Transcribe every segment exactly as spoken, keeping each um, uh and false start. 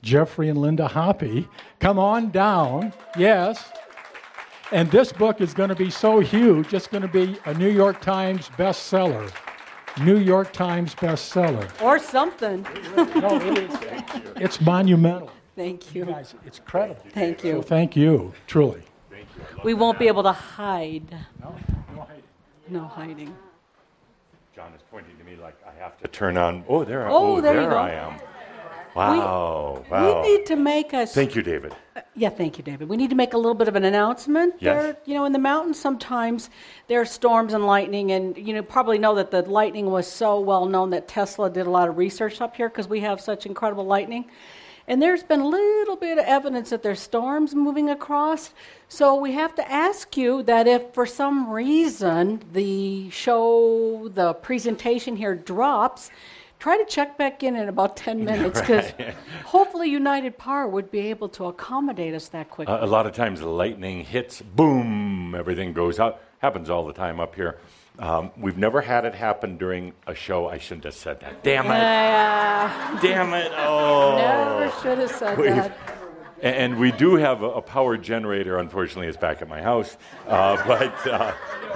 Jeffrey and Linda Hoppe. Come on down. Yes. And this book is going to be so huge, it's going to be a New York Times bestseller. New York Times bestseller. Or something. No, it is. It's monumental. Thank you. You guys, it's credible. Thank you. So thank you, truly. Thank you. We won't be able to hide. No, no hiding. No hiding. John is pointing to me like I have to turn on. Oh, there, I, Oh, oh, there there you go. I am. Wow, wow. We need to make a... Thank you, David. Uh, yeah, thank you, David. We need to make a little bit of an announcement. Yes. There, you know, in the mountains sometimes there are storms and lightning, and you know, probably know that the lightning was so well known that Tesla did a lot of research up here because we have such incredible lightning. And there's been a little bit of evidence that there's storms moving across. So we have to ask you that if for some reason the show, the presentation here drops, try to check back in in about ten minutes because Right. hopefully United Power would be able to accommodate us that quickly. Uh, a lot of times the lightning hits, boom, everything goes out. Happens all the time up here. Um, we've never had it happen during a show. I shouldn't have said that. Damn it. Yeah, Damn it. Oh. never should have said We've- that. And we do have a, a power generator. Unfortunately, it's back at my house. Uh, but, uh,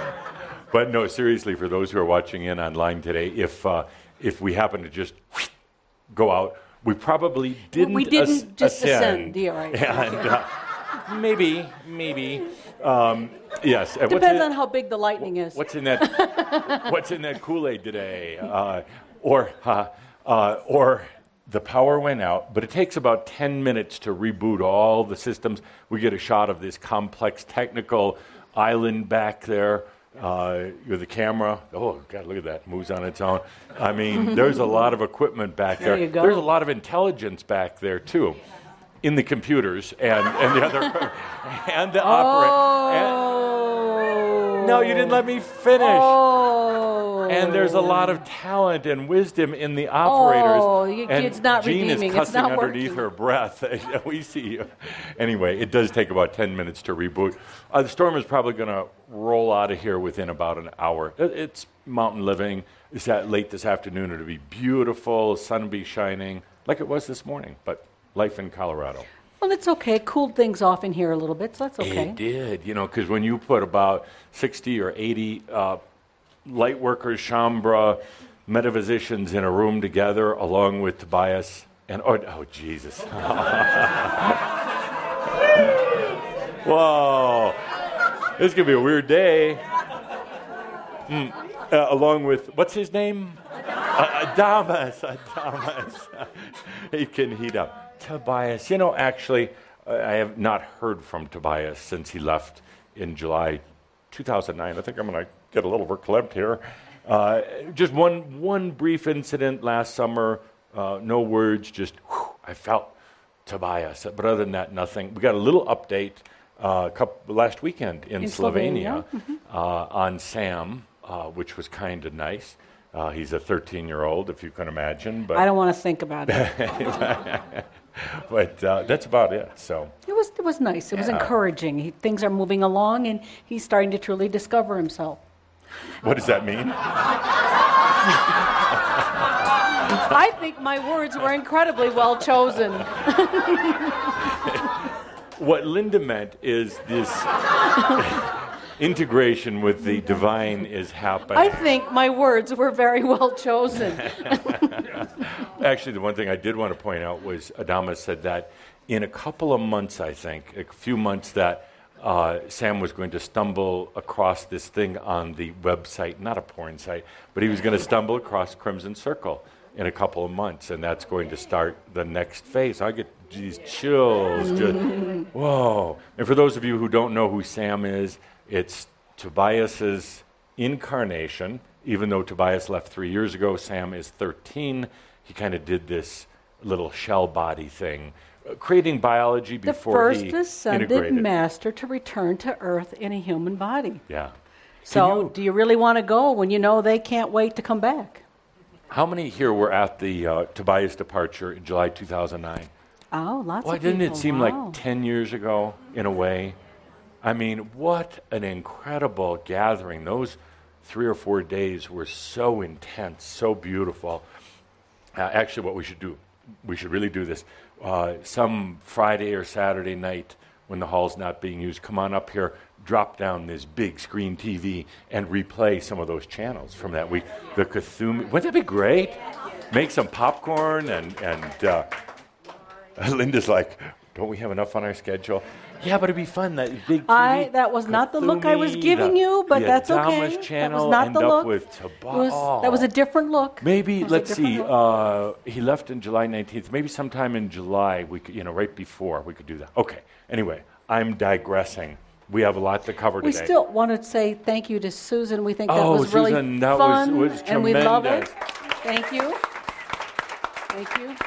but no, seriously, for those who are watching in online today, if uh, if we happen to just go out, we probably didn't, We didn't as- just ascend. ascend. Yeah, right. And, uh, maybe, maybe. Um, yes. And what's Depends in on it- how big the lightning is. What's in that? What's in that Kool-Aid today? Uh, or uh, uh, or the power went out, but it takes about ten minutes to reboot all the systems. We get a shot of this complex technical island back there uh, with the camera. Oh God, look at that! Moves on its own. I mean, there's a lot of equipment back there. There you go. There's a lot of intelligence back there too, in the computers and and the other and the operator. Oh. No, you didn't let me finish. Oh. And there's a lot of talent and wisdom in the operators. Oh, you- and it's not Jean redeeming. is It's cussing not underneath working. her breath. We see you. Anyway, it does take about ten minutes to reboot. Uh, the storm is probably going to roll out of here within about an hour. It- It's mountain living. It's that late this afternoon. It'll be beautiful. Sun will be shining like it was this morning. But life in Colorado. Well, it's okay. Cooled things off in here a little bit, so that's okay. It did, you know, because when you put about sixty or eighty uh, light workers, Shambra, metaphysicians in a room together, along with Tobias and, oh, oh Jesus. Whoa. This is going to be a weird day. Mm. Uh, along with, what's his name? Uh, Adamas. Adamas. He can heat up. Tobias, you know, actually, uh, I have not heard from Tobias since he left in July two thousand nine. I think I'm going to get a little verklempt here. Uh, just one one brief incident last summer, uh, no words, just whew, I felt Tobias. But other than that, nothing. We got a little update uh, couple, last weekend in, In Slovenia, Slovenia, mm-hmm. uh, on Sam, uh, which was kind of nice. Uh, he's a thirteen-year-old, if you can imagine. But I don't want to think about it. But uh, that's about it. So It was it was nice. It was Yeah. encouraging. He, things are moving along, and he's starting to truly discover himself. what does that mean? I think my words were incredibly well chosen. What Linda meant is this integration with the divine is happening. I think my words were very well chosen. Actually, the one thing I did want to point out was Adama said that in a couple of months, I think, a few months, that uh, Sam was going to stumble across this thing on the website, not a porn site, but he was going to stumble across Crimson Circle in a couple of months, and that's going to start the next phase. I get these chills. Just, whoa. And for those of you who don't know who Sam is, it's Tobias's incarnation. Even though Tobias left three years ago, Sam is thirteen. He kind of did this little shell body thing, uh, creating biology The before first he ascended integrated. master to return to Earth in a human body. Yeah. So, you- do you really want to go when you know they can't wait to come back? How many here were at the uh, Tobias departure in July two thousand nine? Oh, lots Why of didn't people. it seem Wow. like ten years ago, in a way? I mean, what an incredible gathering. Those three or four days were so intense, so beautiful. Uh, actually, what we should do we should really do this. Uh, some Friday or Saturday night when the hall's not being used, come on up here, drop down this big screen T V and replay some of those channels from that week. The Cthulhu, wouldn't that be great? Make some popcorn and, and uh, Linda's like, don't we have enough on our schedule? Yeah, but it'd be fun, that big T V. I, that was not the look I was giving the, you, but the that's Adamas okay. channel, That was not end the up look. with It Taba- was, oh. That was a different look. Maybe, It was a let's different see, look. uh, he left on July nineteenth. Maybe sometime in July, we could, you know, right before, we could do that. Okay, anyway, I'm digressing. We have a lot to cover We today. still want to say thank you to Susan. We think that Oh, was really Susan, that was- fun, was and we love it. tremendous. Thank you. Thank you.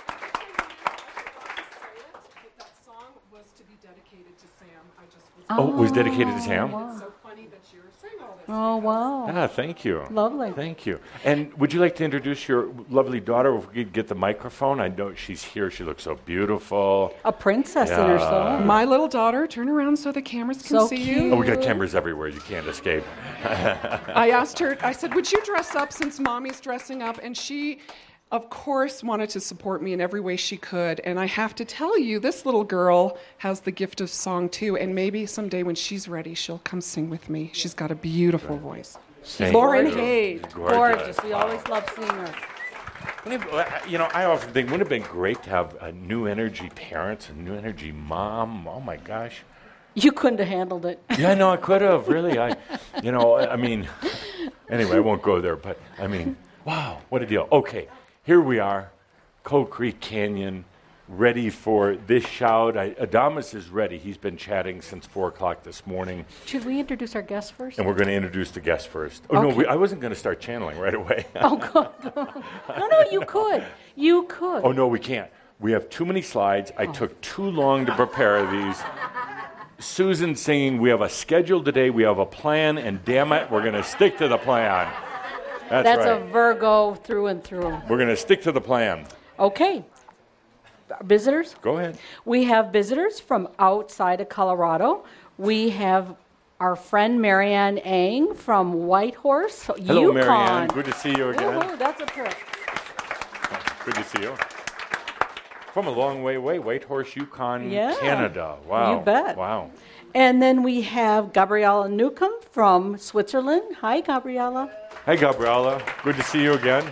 That song was to be dedicated to Sam. I just was Oh, it was dedicated to Sam? so funny that you're saying all this. Oh, wow. Ah, thank you. Lovely. Thank you. And would you like to introduce your lovely daughter? If we could get the microphone. I know she's here. She looks so beautiful. A princess in her soul. My little daughter, turn around so the cameras can So see cute. you. Oh, we got cameras everywhere. You can't escape. I asked her, I said, would you dress up since mommy's dressing up? And she, of course, wanted to support me in every way she could. And I have to tell you, this little girl has the gift of song too. And maybe someday when she's ready, she'll come sing with me. She's got a beautiful voice. Thank Lauren you. Hayes. Gorgeous. We always love seeing her. Wouldn't it- You know, I often think, wouldn't it have been great to have a new energy parents, a new energy mom? Oh my gosh. You couldn't have handled it. Yeah, no, I could have, really. I, you know, I I mean, anyway, I won't go there, but I mean, wow, what a deal. Okay, here we are, Coal Creek Canyon, ready for this shout. I, Adamas is ready. He's been chatting since four o'clock this morning, Should we introduce our guests first? and we're going to introduce the guest first. Oh, no, Okay. we, I wasn't going to start channeling right away. Oh, God. No, no, you could. You could. Oh, no, we can't. We have too many slides. I took too long to prepare these. Susan singing, we have a schedule today, we have a plan, and damn it, we're going to stick to the plan. That's, That's right. a Virgo through and through. We're going to stick to the plan. Okay. Visitors? Go ahead. We have visitors from outside of Colorado. We have our friend Marianne Ang from Whitehorse, Hello, Yukon. Marianne. Good to see you again. Woohoo, that's a trip. Good to see you. From a long way away, Whitehorse, Yukon, Yeah. Canada. Wow. You bet. Wow. And then we have Gabriella Newcomb from Switzerland. Hi, Gabriella. Hey, Gabriella. Good to see you again.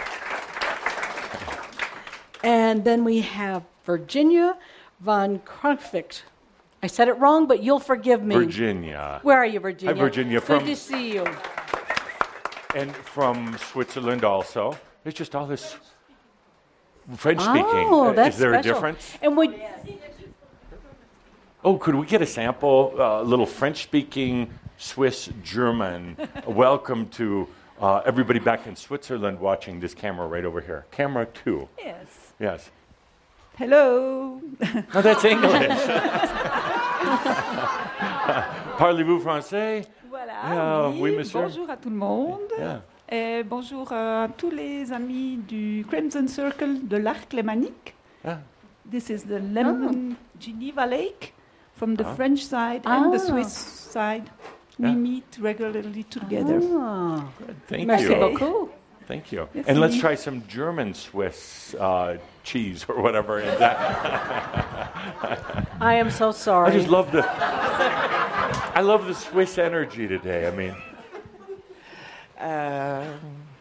And then we have Virginia von Kronfik. I said it wrong, but you'll forgive me. Virginia. Where are you, Virginia? Hi, Virginia. Good From- to see you. And from Switzerland also. There's just all this French speaking. Oh, Uh, that's Is there special. a difference? And we, Oh, could we get a sample, a uh, little French-speaking Swiss German? Welcome to uh, everybody back in Switzerland watching this camera right over here. Camera two. Yes. Yes. Hello. No, that's English. Parlez-vous français? Voilà. Yeah, oui. oui, monsieur. Bonjour à tout le monde. Yeah. Et bonjour à tous les amis du Crimson Circle de l'Arc Lémanique. Yeah. This is the Lemon Geneva Lake from the Ah. French side and the Ah. Swiss side. We Yeah. meet regularly together. ah, Thank merci you. beaucoup. Thank you. Yes, And let's indeed. try some German Swiss uh, cheese or whatever. Is that? I am so sorry. I just love the. I love the Swiss energy today. I mean. Ähm,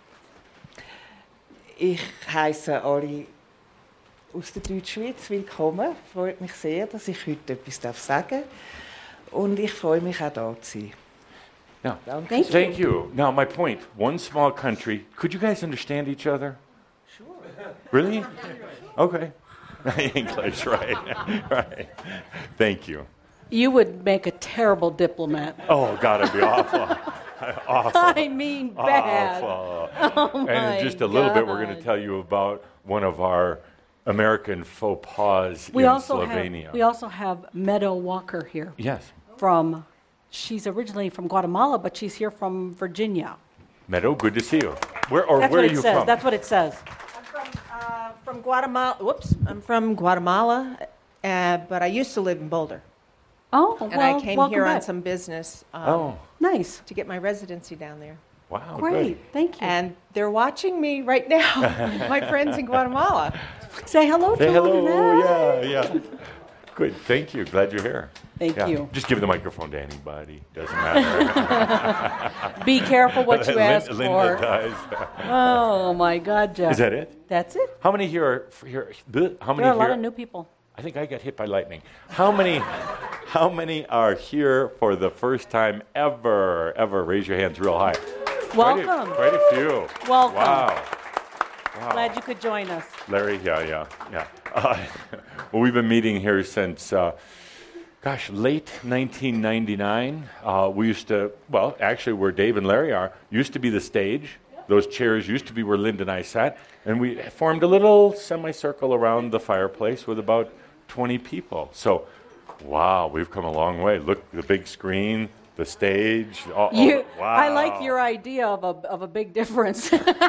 ich heiße alle aus der Deutschschweiz willkommen. Freut mich sehr, dass ich heute etwas sagen darf. Und ich freue mich auch da zu sein. Yeah. Danke. Thank you. Thank you. Now, my point, one small country, could you guys understand each other? Sure. Really? Okay. English, right. Right. Thank you. You would make a terrible diplomat. Oh, God, it'd be awful. Awful. I mean, bad. Awful. Oh, And my in just a little bit, we're going to God. tell you about one of our American faux pas We in also Slovenia. have we also have Meadow Walker here Yes. from. She's originally from Guatemala, but she's here from Virginia. Meadow, good to see you. Where or That's where what are it you says. from? That's what it says. I'm from, uh, from Guatemala. Whoops, I'm from Guatemala, uh, but I used to live in Boulder, Oh, and well, I came welcome here on back. some business um, Oh, Nice. to get my residency down there. Wow, Great. good. Thank you. And they're watching me right now, my friends in Guatemala. Say hello Say to hello. them. Yeah, yeah. Good. Thank you. Glad you're here. Thank Yeah. you. Just give the microphone to anybody. Doesn't matter. Be careful what you Lin- ask Linda for. does. Oh my God, Jeff. Is that it? That's it. How many here are f- here? bleh, How many There are a lot here? of new people. I think I got hit by lightning. How many? How many are here for the first time ever? Ever? Raise your hands real high. Welcome. Quite a, quite a few. Welcome. Wow. Wow. Glad you could join us. Larry, yeah, yeah, yeah. Uh, well, we've been meeting here since, uh, gosh, late nineteen ninety-nine. Uh, we used to, well, actually where Dave and Larry are, used to be the stage. Those chairs used to be where Linda and I sat. And we formed a little semicircle around the fireplace with about twenty people. So, wow, we've come a long way. Look, the big screen, the stage. Oh, You, oh, wow. I like your idea of a of a big difference.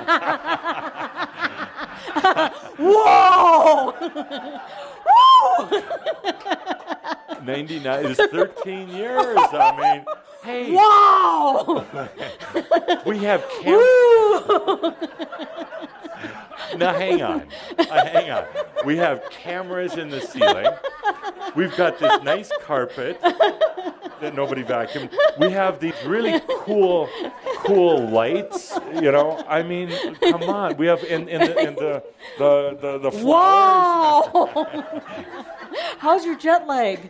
Whoa! Woo! ninety-nine is thirteen years. I mean, hey. Wow! We have cameras. Now, hang on. Uh, hang on. We have cameras in the ceiling. We've got this nice carpet that nobody vacuumed. We have these really cool, cool lights. You know, I mean, come on. We have in, in the in the the the, the flowers. Wow! How's your jet lag?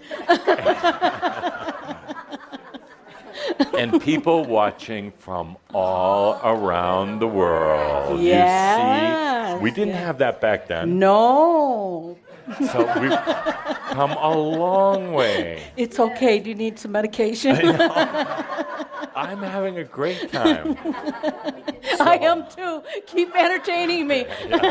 And people watching from all around the world. Yes, You see, we didn't yes. have that back then. No. So we've come a long way. It's okay. Do you need some medication? I'm having a great time. I am too. Keep entertaining me.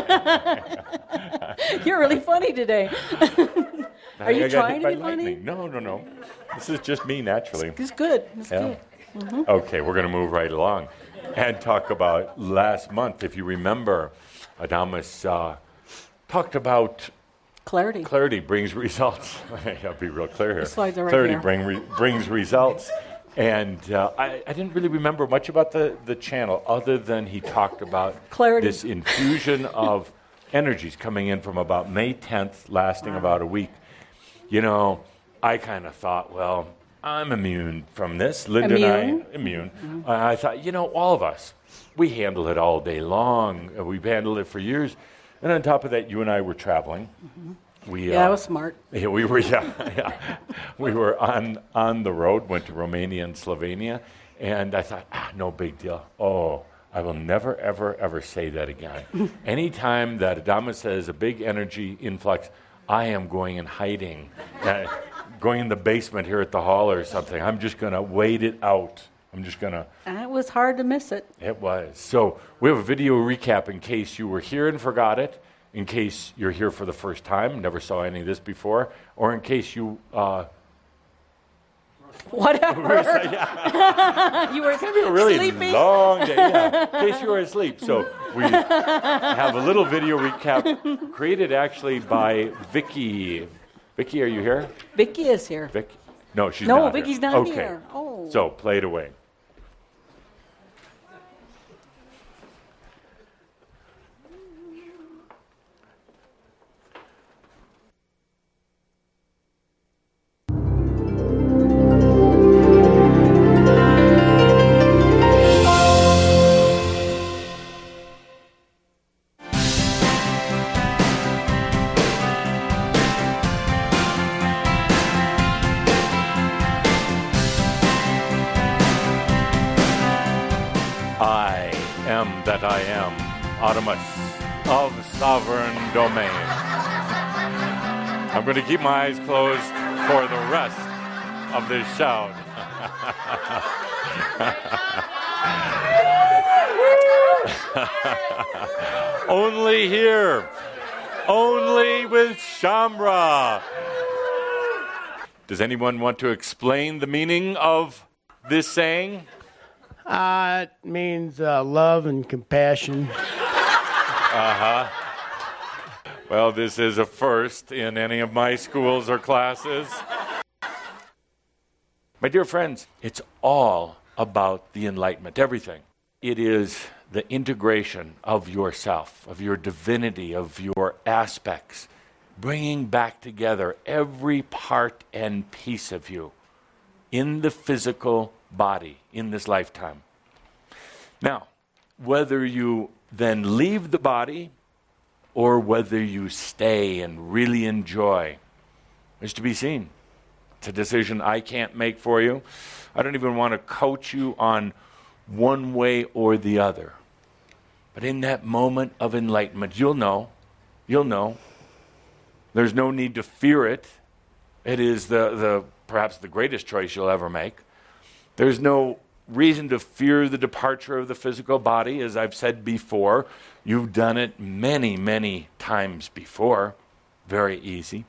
You're really funny today. Are you I got trying hit to by be funny? lightning. No, no, no. This is just me naturally. It's good. It's Yeah. good. Okay, we're going to move right along and talk about last month. If you remember, Adamus uh, talked about Clarity. clarity brings results. I'll be real clear here. The slides are right clarity there. bring re- brings results. And uh, I, I didn't really remember much about the, the channel other than he talked about Clarity. this infusion of energies coming in from about May tenth, lasting about a week. You know, I kind of thought, well, I'm immune from this. Linda Immune? and I, immune. Uh, I thought, you know, all of us, we handle it all day long. Uh, We've handled it for years. And on top of that, you and I were traveling. We, Yeah, uh, that was smart. yeah, we were. Yeah, yeah. We were on on the road. Went to Romania and Slovenia, and I thought, ah, no big deal. Oh, I will never, ever, ever say that again. Anytime that Adamus says a big energy influx, I am going and hiding, uh, going in the basement here at the hall or something. I'm just gonna wait it out. I'm just gonna. And it was hard to miss it. It was. So we have a video recap in case you were here and forgot it, in case you're here for the first time, never saw any of this before, or in case you... Uh, Whatever. You were a really sleepy. long day, yeah, in case you were asleep. So we have a little video recap created actually by Vicky. Vicky, are you here? Vicky is here. Vic? No, she's No, not Vicky's here. not okay. here. Oh. So play it away. I am that I am, Artemis of Sovereign Domain. I'm going to keep my eyes closed for the rest of this shout. Only here, only with Shamra. Does anyone want to explain the meaning of this saying? Uh, it means uh, love and compassion. Uh-huh. Well, this is a first in any of my schools or classes. My dear friends, it's all about the Enlightenment, everything. it is the integration of yourself, of your divinity, of your aspects, bringing back together every part and piece of you in the physical body in this lifetime. Now, whether you then leave the body or whether you stay and really enjoy is to be seen. It's a decision I can't make for you. I don't even want to coach you on one way or the other. But in that moment of enlightenment, you'll know. You'll know. There's no need to fear it. It is the, the perhaps the greatest choice you'll ever make. There's no reason to fear the departure of the physical body. As I've said before, you've done it many, many times before. Very easy.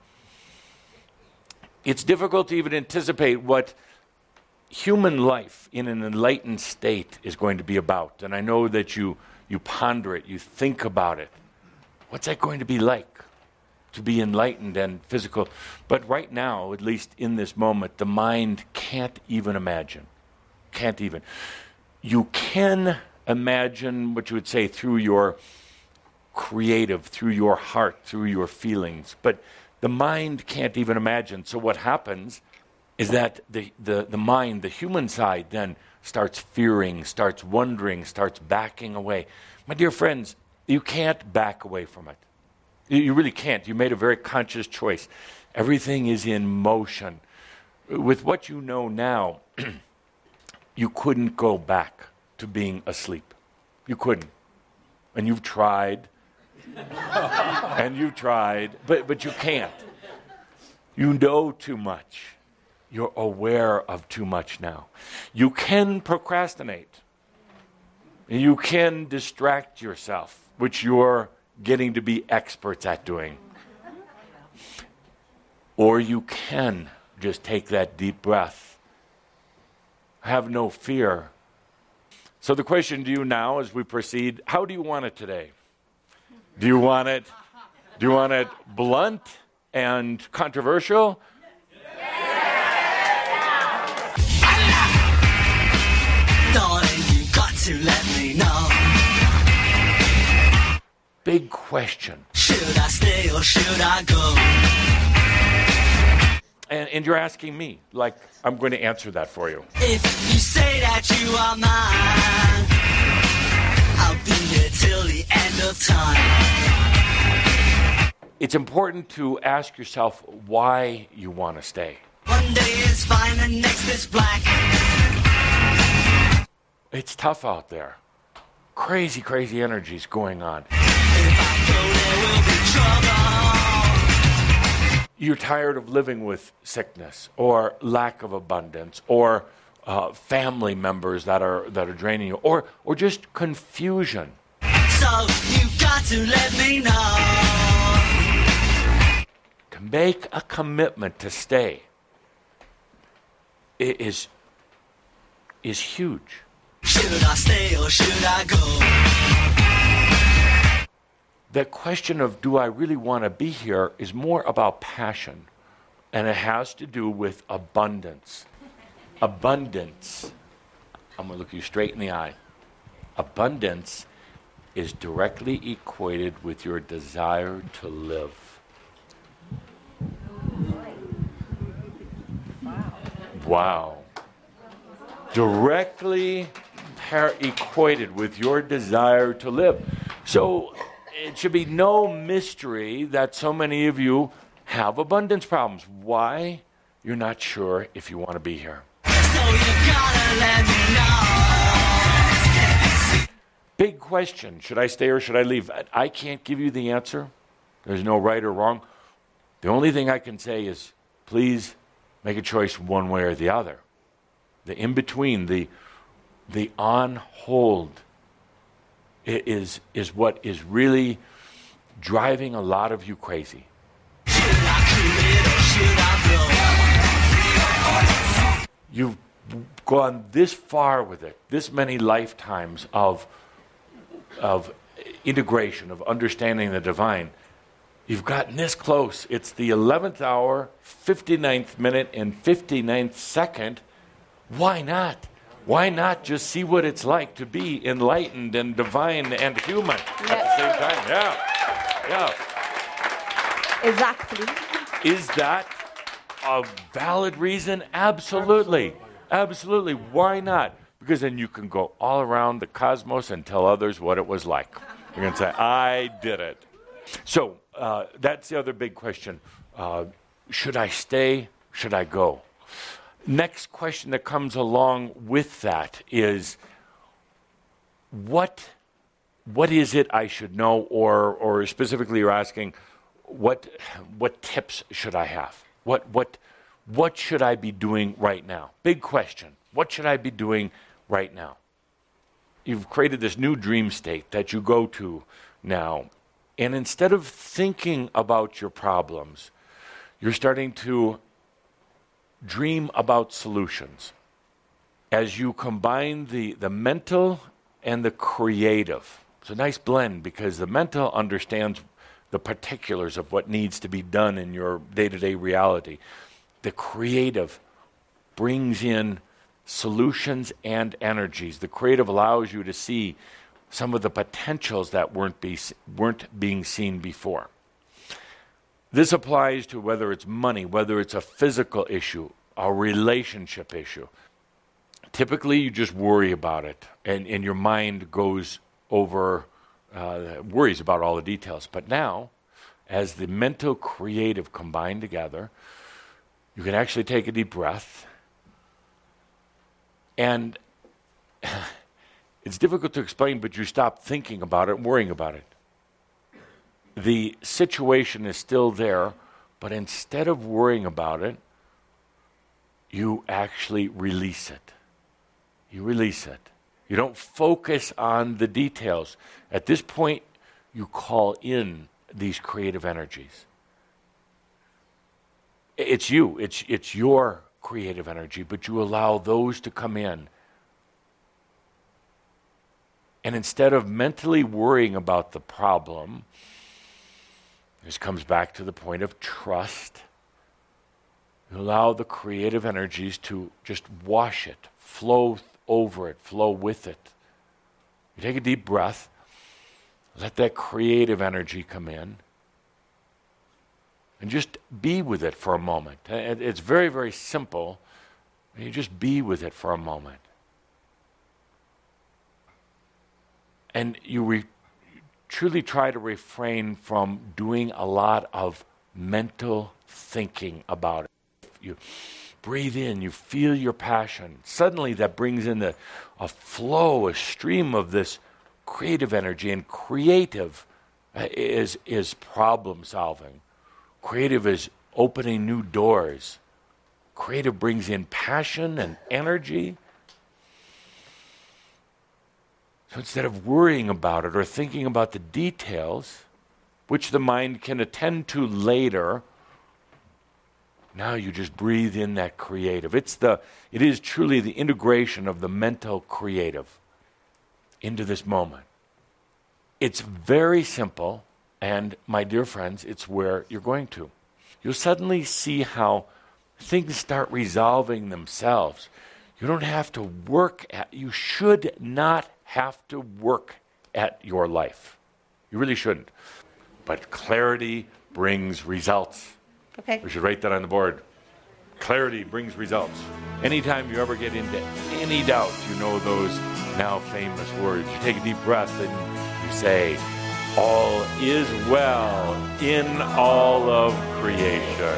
It's difficult to even anticipate what human life in an enlightened state is going to be about. And I know that you, you ponder it, you think about it. What's that going to be like? To be enlightened and physical. But right now, at least in this moment, the mind can't even imagine. Can't even. You can imagine what you would say through your creative, through your heart, through your feelings. But the mind can't even imagine. So what happens is that the, the, the mind, the human side, then starts fearing, starts wondering, starts backing away. My dear friends, you can't back away from it. You really can't. You made a very conscious choice. Everything is in motion. With what you know now, you couldn't go back to being asleep. You couldn't. And you've tried. and you've tried. But, but you can't. You know too much. You're aware of too much now. You can procrastinate. You can distract yourself, which you're getting to be experts at doing. Or you can just take that deep breath. Have no fear. So the question to you now as we proceed, how do you want it today? Do you want it, do you want it blunt and controversial? Darling, you got to let me know. Big question. Should I stay or should I go? And, and you're asking me, like I'm going to answer that for you. If you say that you are mine, I'll be here till the end of time. It's important to ask yourself why you want to stay. One day is fine and next is black. It's tough out there. Crazy, crazy energies going on. If I go, there will be trouble. You're tired of living with sickness or lack of abundance or uh, family members that are that are draining you or or just confusion. So you got to let me know. To make a commitment to stay is is huge. Should I stay or should I go? The question of do I really want to be here is more about passion, and it has to do with abundance. Abundance, I'm going to look you straight in the eye. Abundance is directly equated with your desire to live. Wow. Directly par- equated with your desire to live. So it should be no mystery that so many of you have abundance problems. Why? You're not sure if you want to be here. So you gotta let me know. Big question. Should I stay or should I leave? I can't give you the answer. There's no right or wrong. The only thing I can say is please make a choice one way or the other. The in-between, the the on hold is is what is really driving a lot of you crazy. Should I commit or should I blow? You've gone this far with it, this many lifetimes of of integration, of understanding the divine. You've gotten this close. It's the eleventh hour, fifty-ninth minute, and fifty-ninth second. Why not? Why not just see what it's like to be enlightened and divine and human at the same time? Yeah, yeah. Exactly. Is that a valid reason? Absolutely. Absolutely. Why not? Because then you can go all around the cosmos and tell others what it was like. You're going to say, I did it. So uh, that's the other big question. Uh, should I stay? Should I go? Next question that comes along with that is, what what is it I should know, or or specifically you're asking, what what tips should I have? What what what should I be doing right now? Big question. What should I be doing right now? You've created this new dream state that you go to now, and instead of thinking about your problems, you're starting to dream about solutions. As you combine the, the mental and the creative. It's a nice blend because the mental understands the particulars of what needs to be done in your day-to-day reality. The creative brings in solutions and energies. The creative allows you to see some of the potentials that weren't, be, weren't being seen before. This applies to whether it's money, whether it's a physical issue, a relationship issue. Typically, you just worry about it, and, and your mind goes over, uh, worries about all the details. But now, as the mental, creative combine together, you can actually take a deep breath. And it's difficult to explain, but you stop thinking about it and worrying about it. The situation is still there, but instead of worrying about it, you actually release it. You release it. You don't focus on the details. At this point, you call in these creative energies. It's you. It's, it's your creative energy, but you allow those to come in. And instead of mentally worrying about the problem, this comes back to the point of trust. You allow the creative energies to just wash it, flow over it, flow with it. You take a deep breath, let that creative energy come in, and just be with it for a moment. It's very, very simple. You just be with it for a moment. And you re- truly try to refrain from doing a lot of mental thinking about it. You breathe in, you feel your passion. Suddenly that brings in the, a flow, a stream of this creative energy. And creative uh, is, is problem solving. Creative is opening new doors. Creative brings in passion and energy. So instead of worrying about it or thinking about the details, which the mind can attend to later, now you just breathe in that creative. It's the, it is truly the integration of the mental creative into this moment. It's very simple, and my dear friends, it's where you're going to. You'll suddenly see how things start resolving themselves. You don't have to work at, you should not have to work at your life. You really shouldn't. But clarity brings results. Okay. We should write that on the board. Clarity brings results. Anytime you ever get into any doubt, you know those now famous words. You take a deep breath and you say, all is well in all of creation.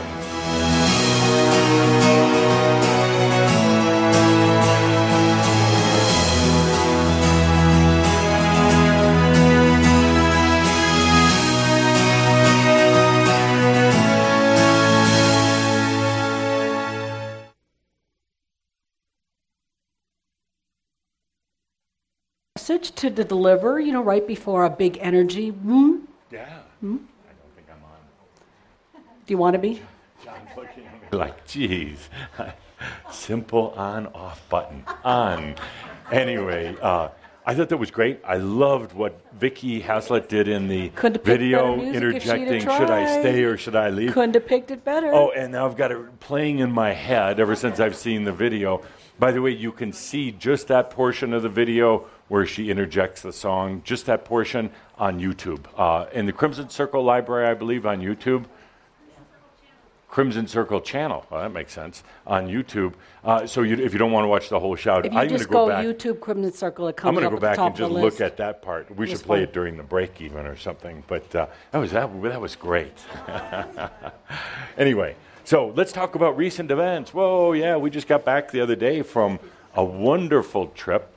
Message to deliver, you know, right before a big energy. Hmm? Yeah. Hmm? I don't think I'm on. Do you want to be? John's looking at me like, geez. Simple on, off button. On. Anyway, uh, I thought that was great. I loved what Vicky Haslett did in the Couldn't have picked video, better music if she'd have interjecting, should I tried. stay or should I leave? Couldn't have picked it better. Oh, and now I've got it playing in my head ever since I've seen the video. By the way, you can see just that portion of the video where she interjects the song, just that portion on YouTube. Uh, in the Crimson Circle Library, I believe, on YouTube. Crimson Circle channel. Well, that makes sense. On YouTube. Uh, so you, if you don't want to watch the whole shout, If you I'm going to just go, go back. YouTube Crimson Circle, it I'm comes going to up go at the back top and of just the look list. at that part. We It should was play fun. it during the break even or something. But uh, that was that. That was great. Anyway, so let's talk about recent events. Whoa, yeah, we just got back the other day from a wonderful trip.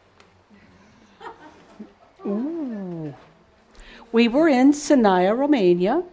Ooh. We were in Sinaia, Romania,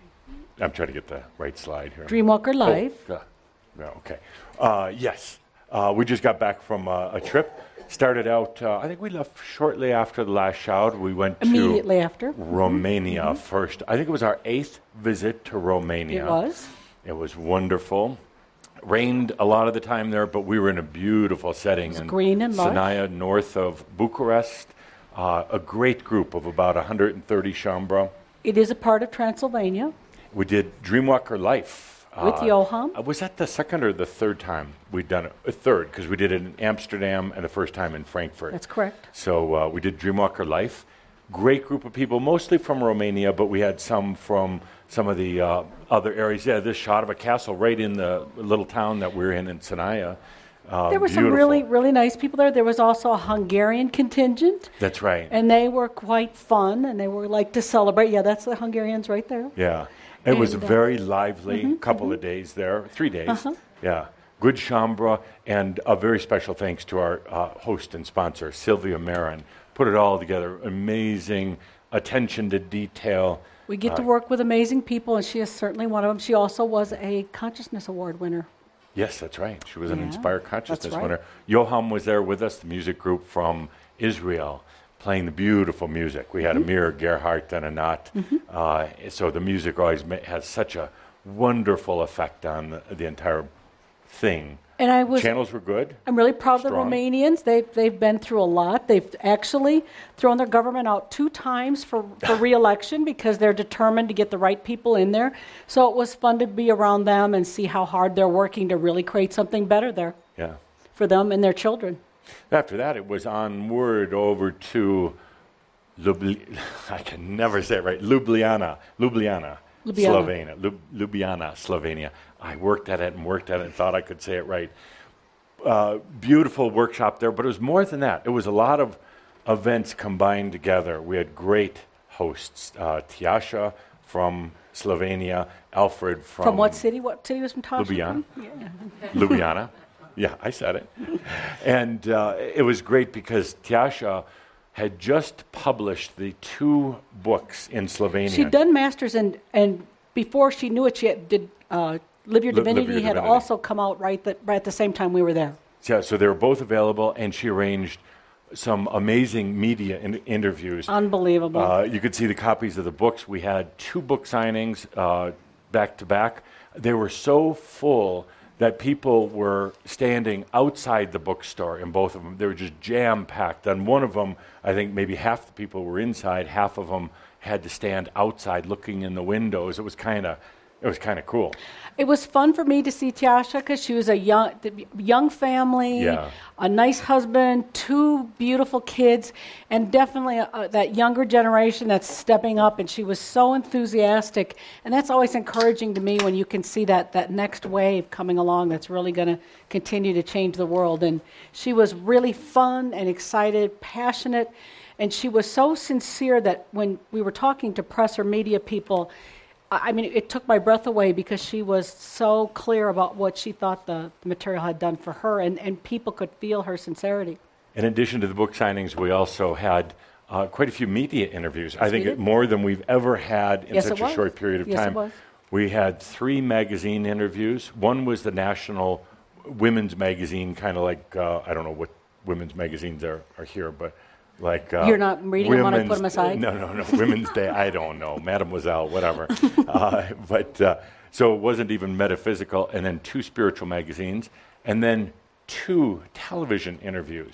I'm trying to get the right slide here. Dreamwalker Live. Oh, uh, no, okay. Uh, yes, uh, we just got back from uh, a trip. Started out, uh, I think we left shortly after the last shout. We went to Immediately after. Romania first. I think it was our eighth visit to Romania. It was. It was wonderful. Rained a lot of the time there, but we were in a beautiful setting. was in green and lush. Sinaia, north of Bucharest. Uh, a great group of about one hundred thirty Shambra. It is a part of Transylvania. We did Dreamwalker Life. With Johan. uh, Was that the second or the third time we'd done it? A third, because we did it in Amsterdam and the first time in Frankfurt. That's correct. So uh, we did Dreamwalker Life. Great group of people, mostly from Romania, but we had some from some of the uh, other areas. Yeah, this shot of a castle right in the little town that we're in in Sinaia. Uh, There were some beautiful. really, really nice people there. There was also a Hungarian contingent, That's right. and they were quite fun, and they were like to celebrate. Yeah, that's the Hungarians right there. Yeah. It was a And, uh, very lively couple of days there, three days. Uh-huh. Yeah. Good Shambra, and a very special thanks to our uh, host and sponsor, Sylvia Marin. Put it all together. Amazing attention to detail. We get to Uh, work with amazing people, and she is certainly one of them. She also was a Consciousness Award winner. Yes, that's right. She was an Yeah, Inspired that's Consciousness right. winner. Johan was there with us, the music group from Israel, playing the beautiful music. We had Mm-hmm. Amir, Gerhardt, and Anat. Uh, so the music always ma- has such a wonderful effect on the, the entire thing. And I was Channels were good. I'm really proud of the Strong. Romanians. They've, they've been through a lot. They've actually thrown their government out two times for, for re-election because they're determined to get the right people in there. So it was fun to be around them and see how hard they're working to really create something better there Yeah. for them and their children. After that, it was onward over to Ljubli- I can never say it right. Ljubljana, Ljubljana, Ljubljana. Slovenia, Ljub- Ljubljana, Slovenia. I worked at it and worked at it and thought I could say it right. Uh, beautiful workshop there, but it was more than that. It was a lot of events combined together. We had great hosts. Uh, Tjasa from Slovenia, Alfred from, From what city? What city was from Tasha? Ljubljana. from? Yeah. Ljubljana. Yeah, I said it. And uh, it was great because Tjasa had just published the two books in Slovenia. She'd done masters, and and before she knew it, she had, did uh, Live Your Li- Live Divinity Your had Divinity. also come out right, that, right at the same time we were there. Yeah, so they were both available, and she arranged some amazing media in- interviews. Unbelievable. Uh, you could see the copies of the books. We had two book signings uh, back to back. They were so full that people were standing outside the bookstore in both of them. They were just jam-packed. On one of them, I think maybe half the people were inside, half of them had to stand outside looking in the windows. It was kind of it was kind of cool. It was fun for me to see Tjasa because she was a young, th- young family, Yeah. a nice husband, two beautiful kids, and definitely uh, that younger generation that's stepping up. And she was so enthusiastic, and that's always encouraging to me when you can see that that next wave coming along that's really going to continue to change the world. And she was really fun and excited, passionate, and she was so sincere that when we were talking to press or media people, I mean, it took my breath away because she was so clear about what she thought the, the material had done for her, and, and people could feel her sincerity. In addition to the book signings, we also had uh, quite a few media interviews. I think we it, did. more than we've ever had in Yes, such it a was. short period of Yes, it time. was. We had three magazine interviews. One was the National Women's Magazine, kind of like, uh, I don't know what women's magazines are, are here, but like... Uh, You're not reading them when I put Women's- them aside? No, no, no. Women's Day, I don't know. Mademoiselle, whatever. uh, but uh, so it wasn't even metaphysical. And then two spiritual magazines. And then two television interviews. Yeah.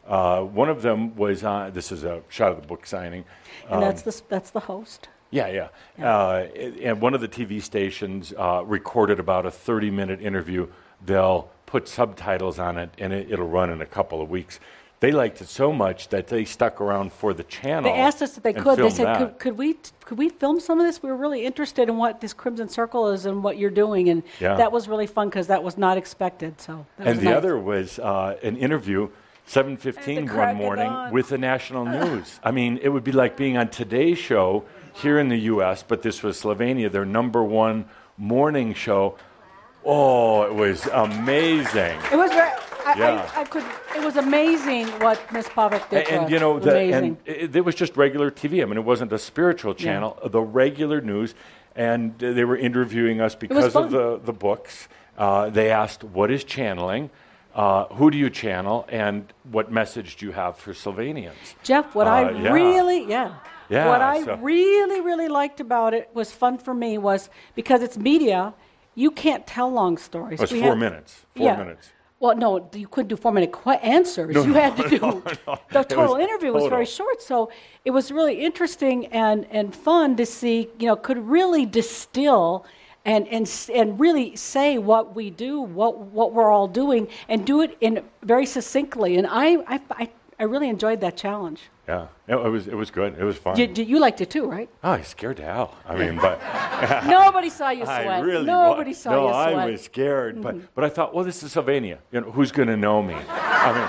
Uh, one of them was on, this is a shot of the book signing. And that's the that's the host. Yeah, yeah. Uh, and one of the T V stations uh, recorded about a thirty-minute interview. They'll put subtitles on it, and it, it'll run in a couple of weeks. They liked it so much that they stuck around for the channel. They asked us if they and could. They filmed said, that. could, could we could we film some of this? We were really interested in what this Crimson Circle is and what you're doing, and Yeah. that was really fun because that was not expected. So that And was the nice. other was uh, an interview, seven fifteen And the crack one of morning, dawn. with the national news. I mean, it would be like being on Today's Show here in the U S, but this was Slovenia, their number one morning show. Oh, it was amazing. It was very. I, Yeah. I, I could. It was amazing what Miss Pavek did. And, for and us. you know, the, amazing. and it, it was just regular T V. I mean, it wasn't a spiritual channel, the regular news. And uh, they were interviewing us because fun. of the, the books. Uh, they asked, what is channeling? Uh, who do you channel? And what message do you have for Sylvanians? Jeff, what Uh, I yeah. really, yeah. Yeah, What I so- really, really liked about it was fun for me was because it's media, you can't tell long stories. It was We four had- minutes. Four yeah. minutes. Well, no, you couldn't do four-minute qu- answers. you had to do the It total was interview was very total. short, so it was really interesting and, and fun to see. You know, could really distill and and s- and really say what we do, what what we're all doing, and do it in very succinctly. And I I, I, I really enjoyed that challenge. Yeah, it, it was it was good. It was fun. You, you liked it too, right? Oh, I was scared to hell. I mean, but Nobody saw you I sweat. really Nobody was. saw no, you sweat. I was scared, but but I thought, well, this is Sylvania. You know, who's going to know me? I mean,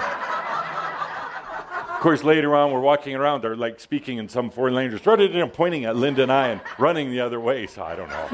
of course, later on, we're walking around. They're like speaking in some foreign language, started you know, pointing at Linda and I and running the other way. So I don't know.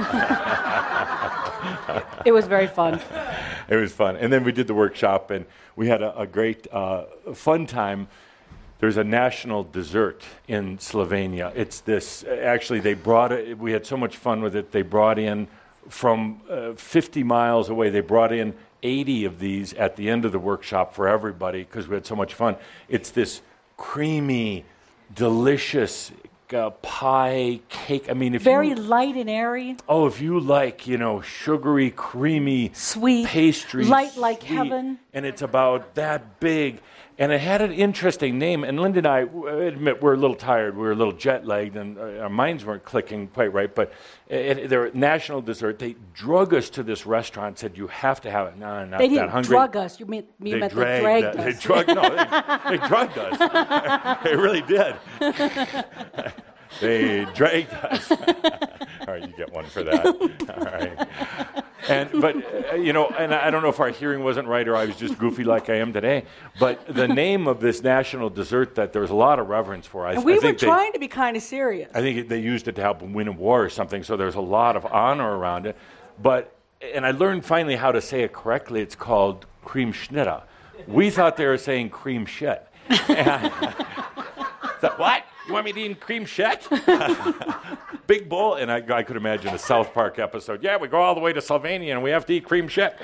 It was very fun. It was fun, and then we did the workshop, and we had a, a great, uh, fun time. There's a national dessert in Slovenia. It's this, actually, they brought it, we had so much fun with it. They brought in from uh, fifty miles away, they brought in eighty of these at the end of the workshop for everybody because we had so much fun. It's this creamy, delicious uh, pie cake. I mean, if Very you, light and airy, oh, if you like, you know, sugary, creamy, sweet, pastry, light like sweet, heaven. and it's about that big. And it had an interesting name. And Linda and I, w- admit, we're a little tired. We were a little jet-lagged, and uh, our minds weren't clicking quite right. But it, it, their national dessert, they drug us to this restaurant, said, you have to have it. No, I'm not They that didn't hungry. drug us. You mean, you They meant they dragged, dragged that- us. they drugged, no, they, they drugged us. They really did. They dragged us. All right, you get one for that. All right. And but uh, you know, and I I don't know if our hearing wasn't right or I was just goofy like I am today. But the name of this national dessert that there was a lot of reverence for. I, And we I were think they, trying to be kind of serious. I think it, they used it to help them win a war or something. So there's a lot of honor around it. But and I learned finally how to say it correctly. It's called cream schnitta. We thought they were saying cream shit. And thought, what? You want me to eat cream shit? Big bowl. And I, I could imagine a South Park episode. Yeah, we go all the way to Slovenia and we have to eat cream shit.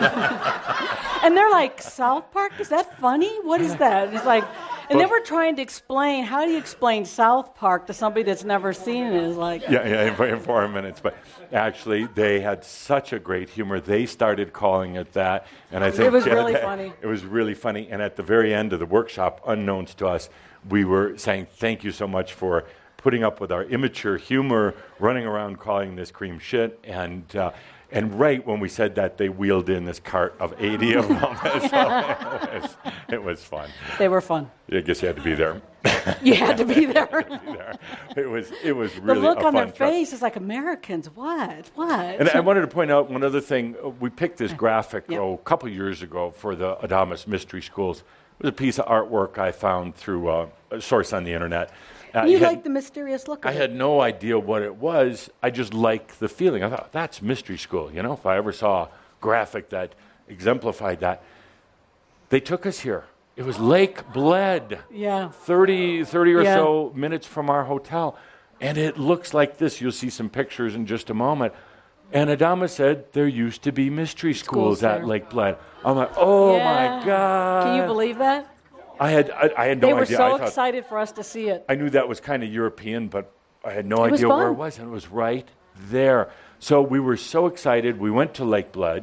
And they're like, South Park? Is that funny? What is that? It's like, and then we're trying to explain, how do you explain South Park to somebody that's never seen it? It's like, Yeah, yeah, in, in four minutes. But actually, they had such a great humor. They started calling it that, and I think was yeah, really that- funny. It was really funny. And at the very end of the workshop, unknowns to us, we were saying thank you so much for putting up with our immature humor, running around calling this cream shit, and. Uh, And right when we said that, they wheeled in this cart of eighty of them. So it, was, it was fun. they were fun. I guess you had to be there. You had to be there. It was, it was The really look a on fun their trip. face is like, Americans, what? What? And I wanted to point out one other thing. Uh, We picked this graphic Yeah. oh, a couple years ago for the Adamus Mystery Schools. It was a piece of artwork I found through uh, a source on the internet. Uh, you it had- like the mysterious look of I it. had no idea what it was. I just liked the feeling. I thought, that's Mystery School. You know, if I ever saw a graphic that exemplified that. They took us here. It was Lake Bled. Yeah. thirty, thirty or Yeah. so minutes from our hotel. And it looks like this. You'll see some pictures in just a moment. And Adama said there used to be mystery schools, Schools at there. Lake Bled. I'm like, oh Yeah. my God. Can you believe that? I had I, I had no They were idea. so I thought, excited for us to see it. I knew that was kind of European, but I had no It was idea where it fun. was, and it was right there. So we were so excited. We went to Lake Blood.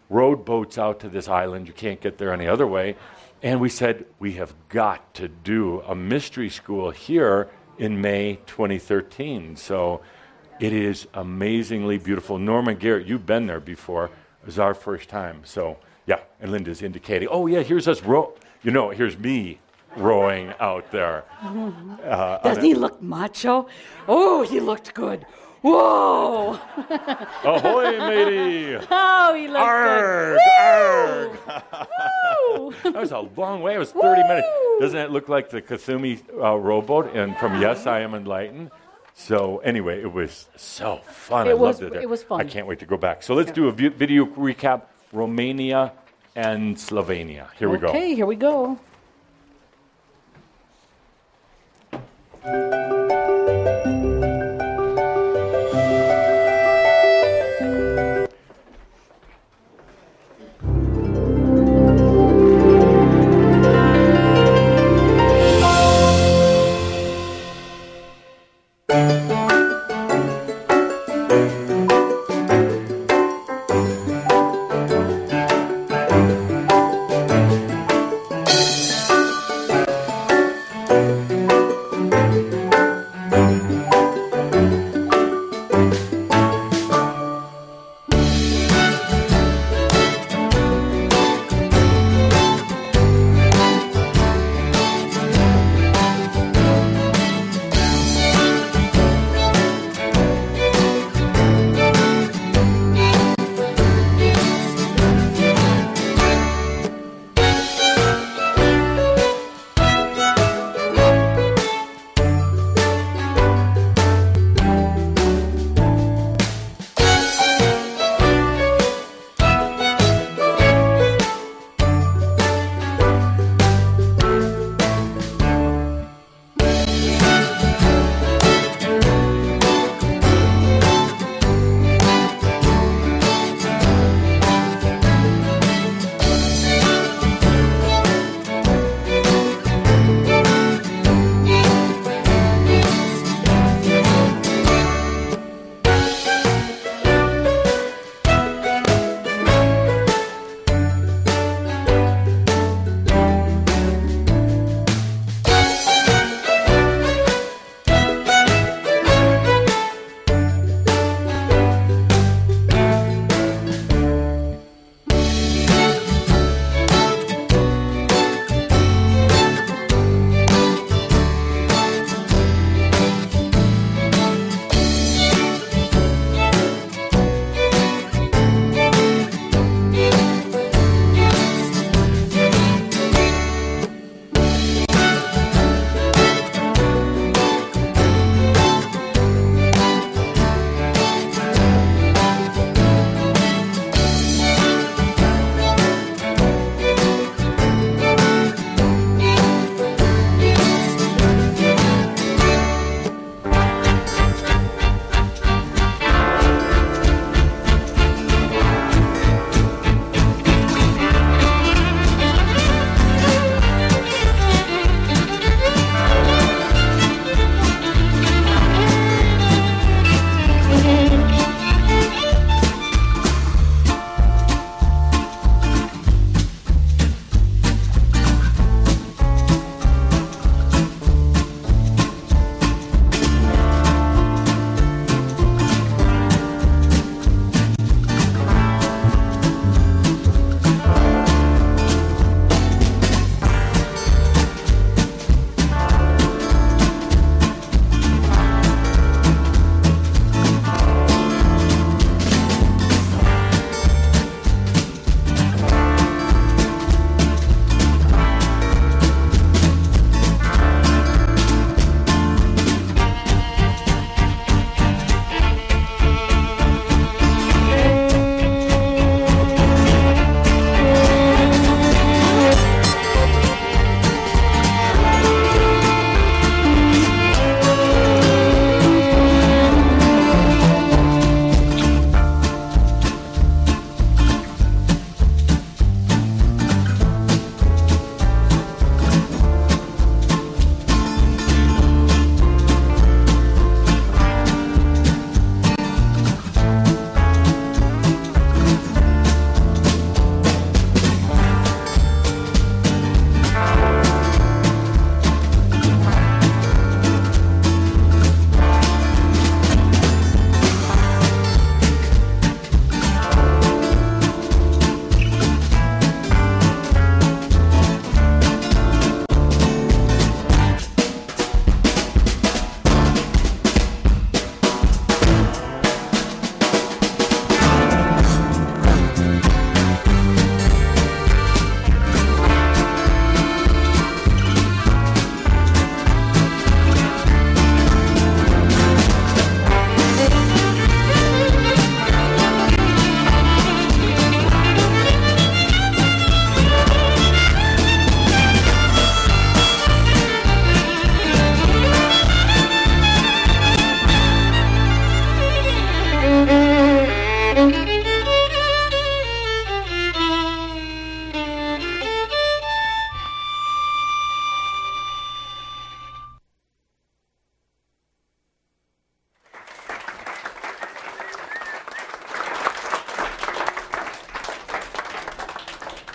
rowed boats out to this island. You can't get there any other way. And we said, we have got to do a mystery school here in May twenty thirteen. So it is amazingly beautiful. Norman Garrett, you've been there before. It was our first time. So, yeah, and Linda's indicating, oh, yeah, here's us row. You know, here's me rowing out there. Uh, Doesn't he look macho? Oh, he looked good. Whoa! Ahoy, matey! Oh, he looked Arg! good. Arg! Woo! That was a long way. It was thirty minutes. Doesn't it look like the Kasumi uh, rowboat and from Yes, I Am Enlightened? So anyway, it was so fun. It I was- loved it. there. it was fun. I can't wait to go back. So let's do a vi- video recap. Romania and Slovenia. Here we go. Okay, here we go.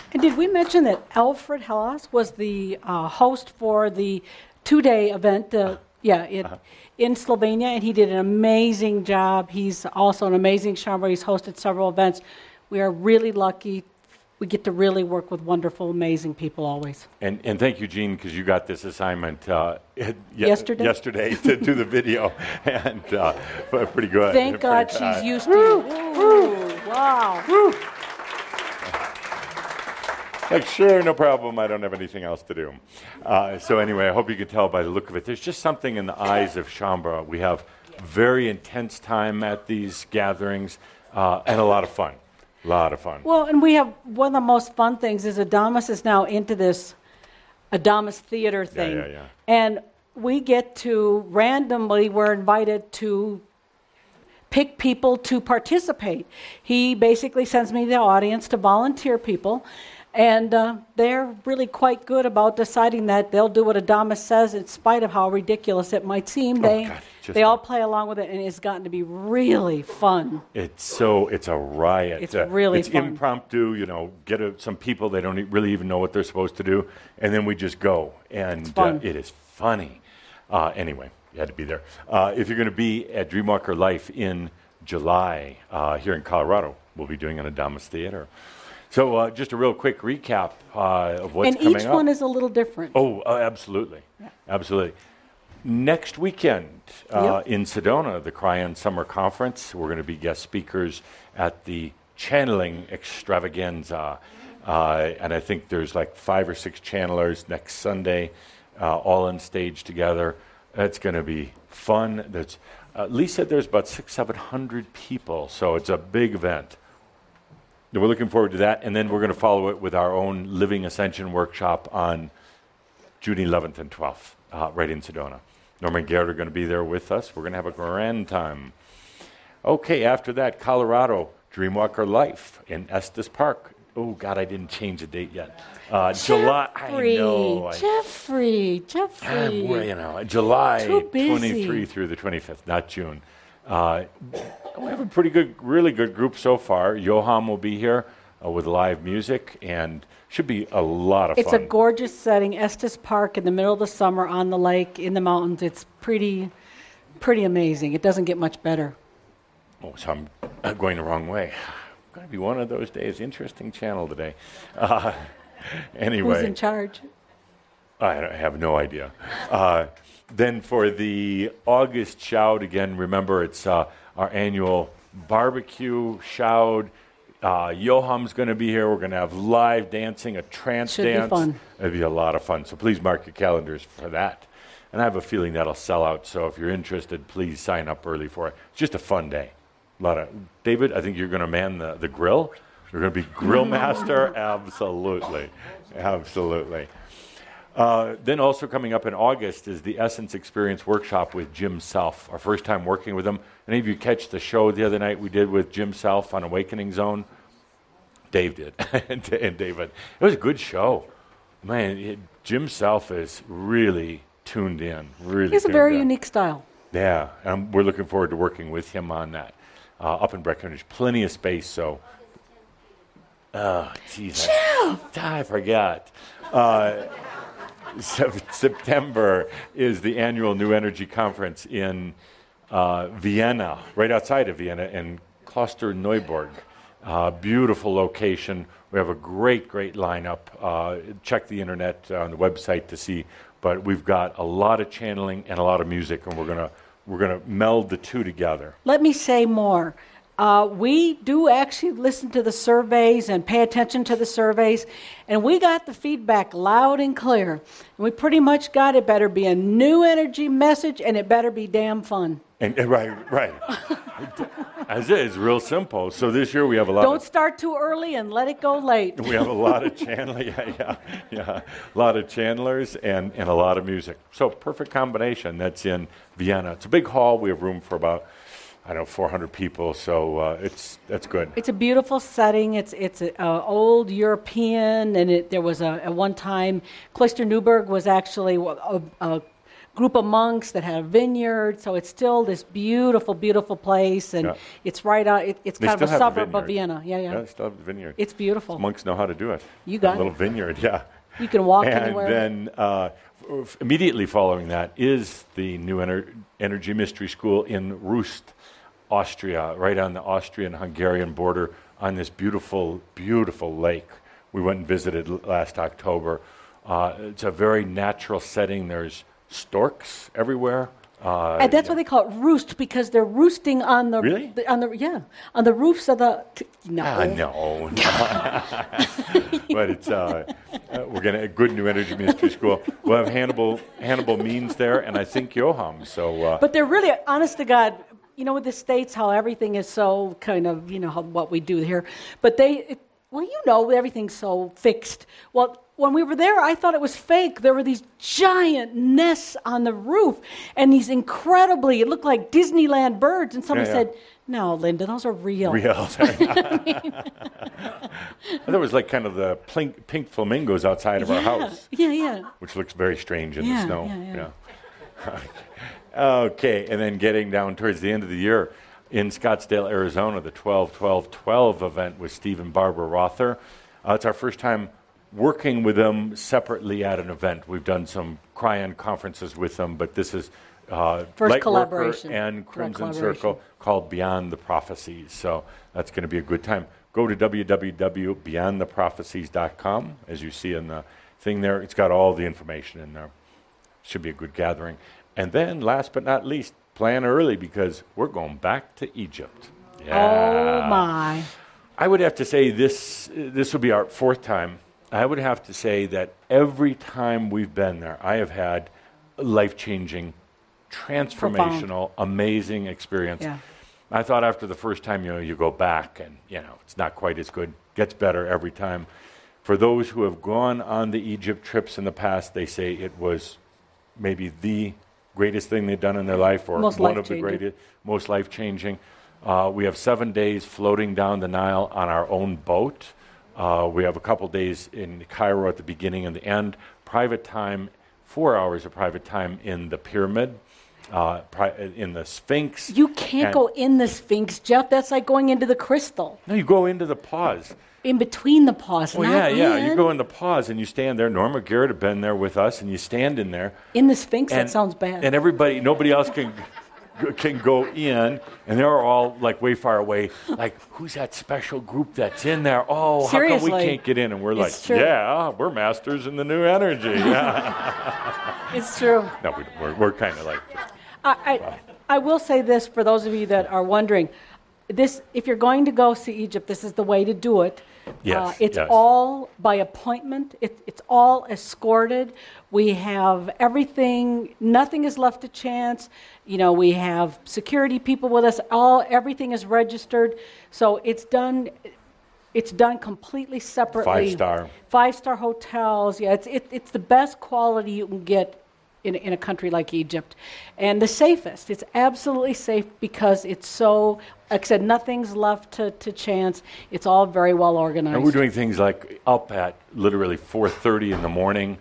And did we mention that Alfred Hellas was the uh, host for the two-day event? Uh, yeah, it, Uh-huh. in Slovenia, and he did an amazing job. He's also an amazing chambre. He's hosted several events. We are really lucky. We get to really work with wonderful, amazing people always. And, and thank you, Jean, because you got this assignment uh, ye- Yesterday? yesterday to do the video, and uh, but pretty good. Thank Pretty- God she's uh, used to you. Ooh, wow. Like, sure, no problem. I don't have anything else to do. Uh, so anyway, I hope you can tell by the look of it. There's just something in the eyes of Chambra. We have very intense time at these gatherings uh, and a lot of fun. A lot of fun. Well, and we have one of the most fun things is Adamus is now into this Adamus theater thing. yeah, yeah. And we get to randomly, we're invited to pick people to participate. He basically sends me the audience to volunteer people. And uh, they're really quite good about deciding that they'll do what Adamus says in spite of how ridiculous it might seem. They, God, just they all that. play along with it, and it's gotten to be really fun. It's so, it's a riot. It's really It's fun. impromptu, you know, get a, some people, they don't e- really even know what they're supposed to do, and then we just go. And It's fun. Uh, it is funny. Uh, anyway, you had to be there. Uh, if you're going to be at Dreamwalker Life in July uh, here in Colorado, we'll be doing an Adamus Theater. So uh, just a real quick recap uh, of what's and coming each up. one is a little different. Oh, uh, absolutely. Absolutely. Next weekend uh, Yep. in Sedona, the Cryon Summer Conference, we're going to be guest speakers at the Channeling Extravaganza. Uh, and I think there's like five or six channelers next Sunday, uh, all on stage together. It's going to be fun. There's, uh, Lee said there's about six, seven hundred people, so it's a big event. We're looking forward to that, and then we're going to follow it with our own Living Ascension workshop on June eleventh and twelfth, uh, right in Sedona. Norman and Garrett are going to be there with us. We're going to have a grand time. Okay, after that, Colorado, Dreamwalker Life in Estes Park. Oh, God, I didn't change the date yet. Uh, July, I Jeffrey, know. I- Jeffrey, Jeffrey. Ah, well, you know, July Too busy. twenty-third through the twenty-fifth, not June. Uh, we have a pretty good, really good group so far. Johan will be here uh, with live music, and should be a lot of It's fun. a gorgeous setting, Estes Park in the middle of the summer on the lake, in the mountains. It's pretty, pretty amazing. It doesn't get much better. Oh, so I'm uh, going the wrong way. Going to be one of those days. Interesting channel today. Uh, anyway. Who's in charge? I I have no idea. Uh, then for the August Shout, again, remember it's uh, our annual barbecue shout. Uh, Joham's going to be here. We're going to have live dancing, a trance Should be dance. fun. It'll be a lot of fun. So please mark your calendars for that. And I have a feeling that'll sell out. So if you're interested, please sign up early for it. It's just a fun day. A lot of David, I think you're going to man the, the grill. You're going to be grill master. Absolutely, absolutely. Uh, then also coming up in August is the Essence Experience Workshop with Jim Self. Our first time working with him. Any of you catch the show the other night we did with Jim Self on Awakening Zone? Dave did, and, and David. It was a good show. Man, it, Jim Self is really tuned in. Really, He has a tuned very in. unique style. Yeah, and we're looking forward to working with him on that. Uh, up in Breckenridge, plenty of space, so. Oh, geez. I, I forgot. Uh, Sep- September is the annual New Energy Conference in uh, Vienna, right outside of Vienna, in Klosterneuburg. Uh, beautiful location. We have a great, great lineup. Uh, check the internet uh, on the website to see. But we've got a lot of channeling and a lot of music, and we're gonna we're gonna meld the two together. Let me say more. Uh, we do actually listen to the surveys and pay attention to the surveys, and we got the feedback loud and clear. And we pretty much got it better be a new energy message, and it better be damn fun. And, and right, right. As it is real simple. So this year we have a lot. Don't of, start too early and let it go late. We have a lot of channel, yeah, yeah, yeah, a lot of channelers and, and a lot of music. So perfect combination. That's in Vienna. It's a big hall. We have room for about, I don't know, four hundred people. So uh, it's that's good. It's a beautiful setting. It's it's a, uh, old European, and it, there was a at one time Klosterneuburg was actually a, a group of monks that had a vineyard. So it's still this beautiful, beautiful place, and Yeah. it's right out. It, it's They kind of a still have the suburb of vineyard. Vienna. Yeah, yeah. Yeah, they still have the vineyard. It's beautiful. Monks know how to do it. You got a little it. vineyard, yeah. You can walk and anywhere. then uh, f- immediately following that is the New Ener- Energy Mystery School in Rust, Austria, right on the Austrian-Hungarian border on this beautiful, beautiful lake. We went and visited l- last October. Uh, it's a very natural setting. There's storks everywhere. Uh, And that's why they call it roost, because they're roosting on the, Really? the on the yeah on the roofs of the t- no. Ah, no, but it's uh, uh, we're gonna a good New Energy Ministry School. We'll have Hannibal Hannibal Means there, and I think Joachim. So, uh, But they're really, honest to God, you know, with the States, how everything is so kind of, you know, how, what we do here. But they, it, well, you know, everything's so fixed. Well, when we were there, I thought it was fake. There were these giant nests on the roof and these incredibly, it looked like Disneyland birds. And somebody Yeah, yeah. said, no, Linda, those are real. real. There was like kind of the pink, pink flamingos outside of our house, Yeah, yeah. which looks very strange in Yeah, the snow. yeah, yeah. Okay, and then getting down towards the end of the year in Scottsdale, Arizona, the twelve twelve twelve event with Steve and Barbara Rother. Uh, it's our first time working with them separately at an event. We've done some Cryon conferences with them, but this is uh, First Lightworker collaboration. and Direct Crimson collaboration. Circle called Beyond the Prophecies. So that's going to be a good time. Go to w w w dot beyond the prophecies dot com. As you see in the thing there, it's got all the information in there. Should be a good gathering. And then, last but not least, plan early because we're going back to Egypt. Oh, my. I would have to say this, this will be our fourth time. I would have to say that every time we've been there, I have had a life-changing, transformational, amazing experience. Yeah. I thought after the first time, you know, you go back and, you know, it's not quite as good. Gets better every time. For those who have gone on the Egypt trips in the past, they say it was maybe the greatest thing they've done in their life, or Most one of the life-changing. greatest, most life-changing. Uh, we have seven days floating down the Nile on our own boat. Uh, we have a couple days in Cairo at the beginning and the end. Private time, four hours of private time in the pyramid, uh, pri- in the Sphinx. You can't And- go in the Sphinx, Jeff. That's like going into the crystal. No, you go into the pause. In between the paws, Well, not yeah, yeah. in. You go in the pause and you stand there. Norma Garrett had been there with us, and you stand in there. In the Sphinx, and, that sounds bad. And everybody, nobody else can can go in, and they're all like way far away. Like, who's that special group that's in there? Oh, how come Seriously. we can't get in? And we're It's like, true. yeah, we're masters in the new energy. Yeah. It's true. no, we, we're we're kind of like. I, I, I will say this for those of you that are wondering. This, if you're going to go see Egypt, this is the way to do it. Yes, Uh, it's yes. all by appointment. It, it's all escorted. We have everything. Nothing is left to chance. You know, we have security people with us. All everything is registered. So it's done. It's done completely separately. Five star. Five star hotels. Yeah, it's it, it's the best quality you can get in in a country like Egypt, and the safest. It's absolutely safe because it's so. Like I said, nothing's left to, to chance. It's all very well organized. And we're doing things like up at literally four thirty in the morning.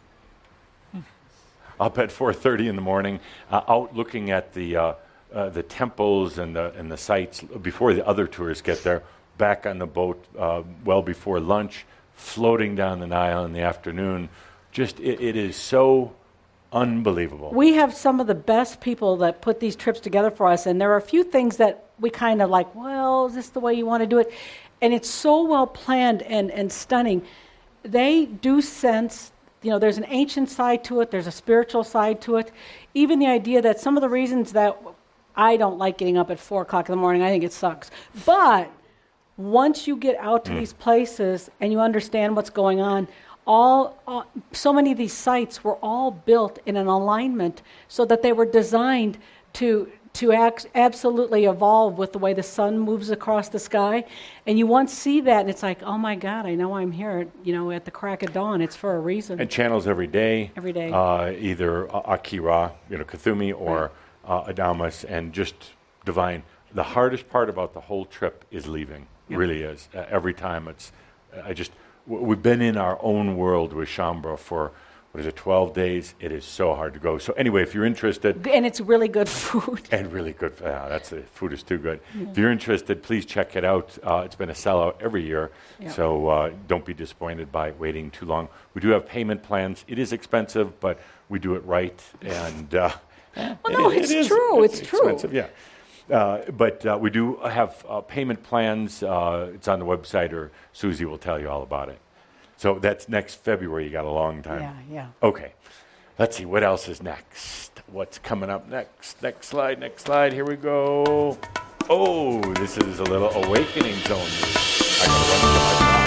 Up at four thirty in the morning, uh, out looking at the uh, uh, the temples and the and the sites before the other tourists get there. Back on the boat uh, well before lunch, floating down the Nile in the afternoon. Just it, it is so unbelievable. We have some of the best people that put these trips together for us, and there are a few things that we kind of like, well, is this the way you want to do it? And it's so well planned and, and stunning. They do sense, you know, there's an ancient side to it, there's a spiritual side to it. Even the idea that some of the reasons that I don't like getting up at four o'clock in the morning, I think it sucks. But once you get out to Mm. these places and you understand what's going on, all, all so many of these sites were all built in an alignment so that they were designed to to act, absolutely evolve with the way the sun moves across the sky. And you once see that, and it's like, oh my God, I know I'm here, you know, at the crack of dawn. It's for a reason. And channels every day. Every day. Uh, either uh, Akira, you know, Kuthumi, or uh, Adamus, and just divine. The hardest part about the whole trip is leaving. Yeah. Really is. Uh, every time it's, I just, w- we've been in our own world with Shambhala for what is it, twelve days. It is so hard to go. So anyway, if you're interested. And it's really good food. And really good. Yeah, that's the food is too good. Yeah. If you're interested, please check it out. Uh, it's been a sellout every year. Yeah. So uh, don't be disappointed by waiting too long. We do have payment plans. It is expensive, but we do it right. And uh, well, no, it, it's it true. It's, it's true. Expensive, yeah. Uh, but uh, we do have uh, payment plans. Uh, it's on the website, or Susie will tell you all about it. So that's next February. You got a long time. Yeah, yeah. Okay. Let's see, what else is next? What's coming up next? Next slide, next slide. Here we go. Oh, this is a little awakening zone. I gotta run to my top.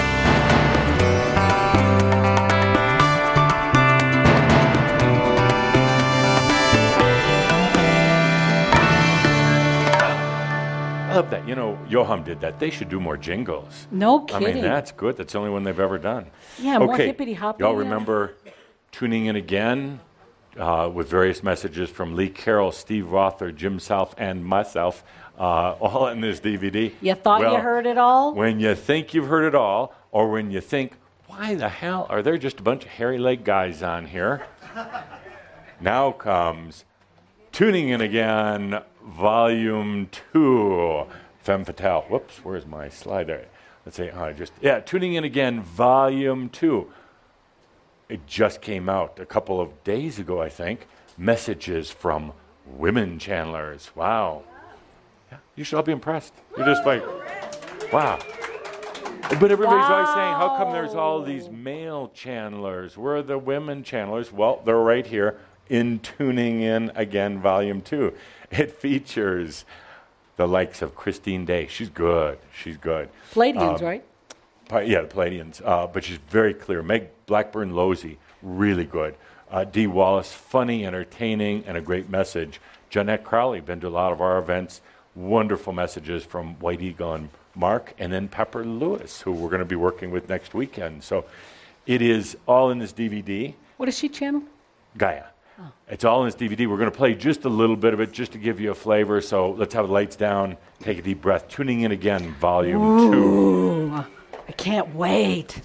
I love that. You know, Yoham did that. They should do more jingles. No kidding. I mean, that's good. That's the only one they've ever done. Yeah, okay. more hippity-hoppity. Y'all remember tuning in again uh, with various messages from Lee Carroll, Steve Rother, Jim South, and myself, uh, all in this D V D. You thought well, you heard it all? When you think you've heard it all, or when you think, why the hell are there just a bunch of hairy-leg guys on here? Now comes Tuning In Again, Volume two. Femme Fatale. Whoops, where's my slide there? Let's say, oh, just, yeah, Tuning In Again, Volume two. It just came out a couple of days ago, I think. Messages from women channelers. Wow. Yeah, you should all be impressed. You're just like, wow. But everybody's wow. always saying, how come there's all these male channelers? Where are the women channelers? Well, they're right here in Tuning In Again, Volume two. It features the likes of Christine Day. She's good. She's good. Palladians, um, right? Yeah, the Palladians. Uh, but she's very clear. Meg Blackburn-Losey, really good. Uh, Dee Wallace, funny, entertaining, and a great message. Jeanette Crowley, been to a lot of our events. Wonderful messages from White Eagle and Mark. And then Pepper Lewis, who we're going to be working with next weekend. So it is all in this D V D. What is she channel? Gaia. Oh. It's all in this D V D. We're going to play just a little bit of it just to give you a flavor. So let's have the lights down, take a deep breath. Tuning In Again, Volume Ooh, two. I can't wait.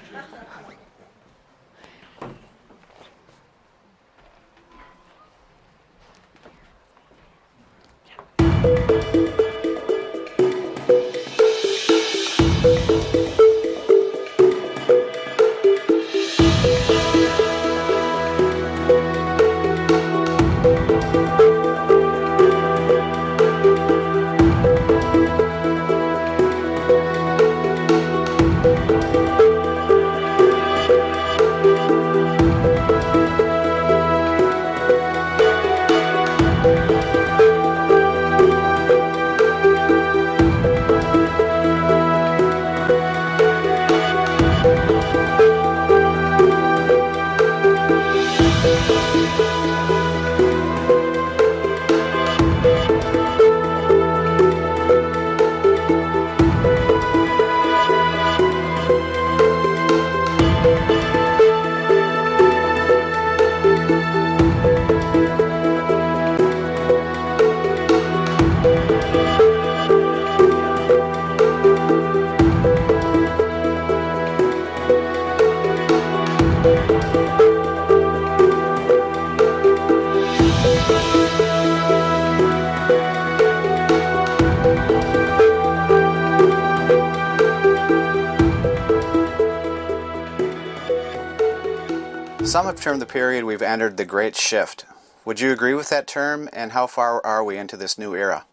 Some have termed the period we've entered the Great Shift. Would you agree with that term, and how far are we into this new era?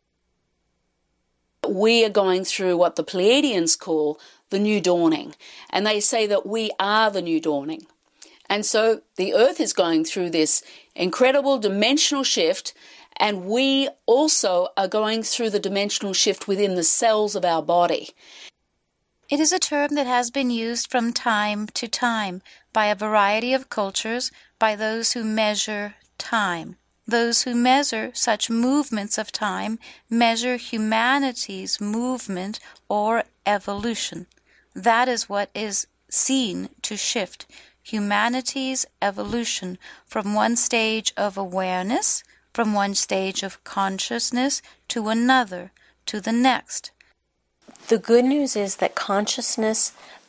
We are going through what the Pleiadians call the new dawning, and they say that we are the new dawning. And so the Earth is going through this incredible dimensional shift, and we also are going through the dimensional shift within the cells of our body. It is a term that has been used from time to time by a variety of cultures, by those who measure time. Those who measure such movements of time measure humanity's movement or evolution. That is what is seen to shift humanity's evolution from one stage of awareness, from one stage of consciousness to another, to the next. The good news is that consciousness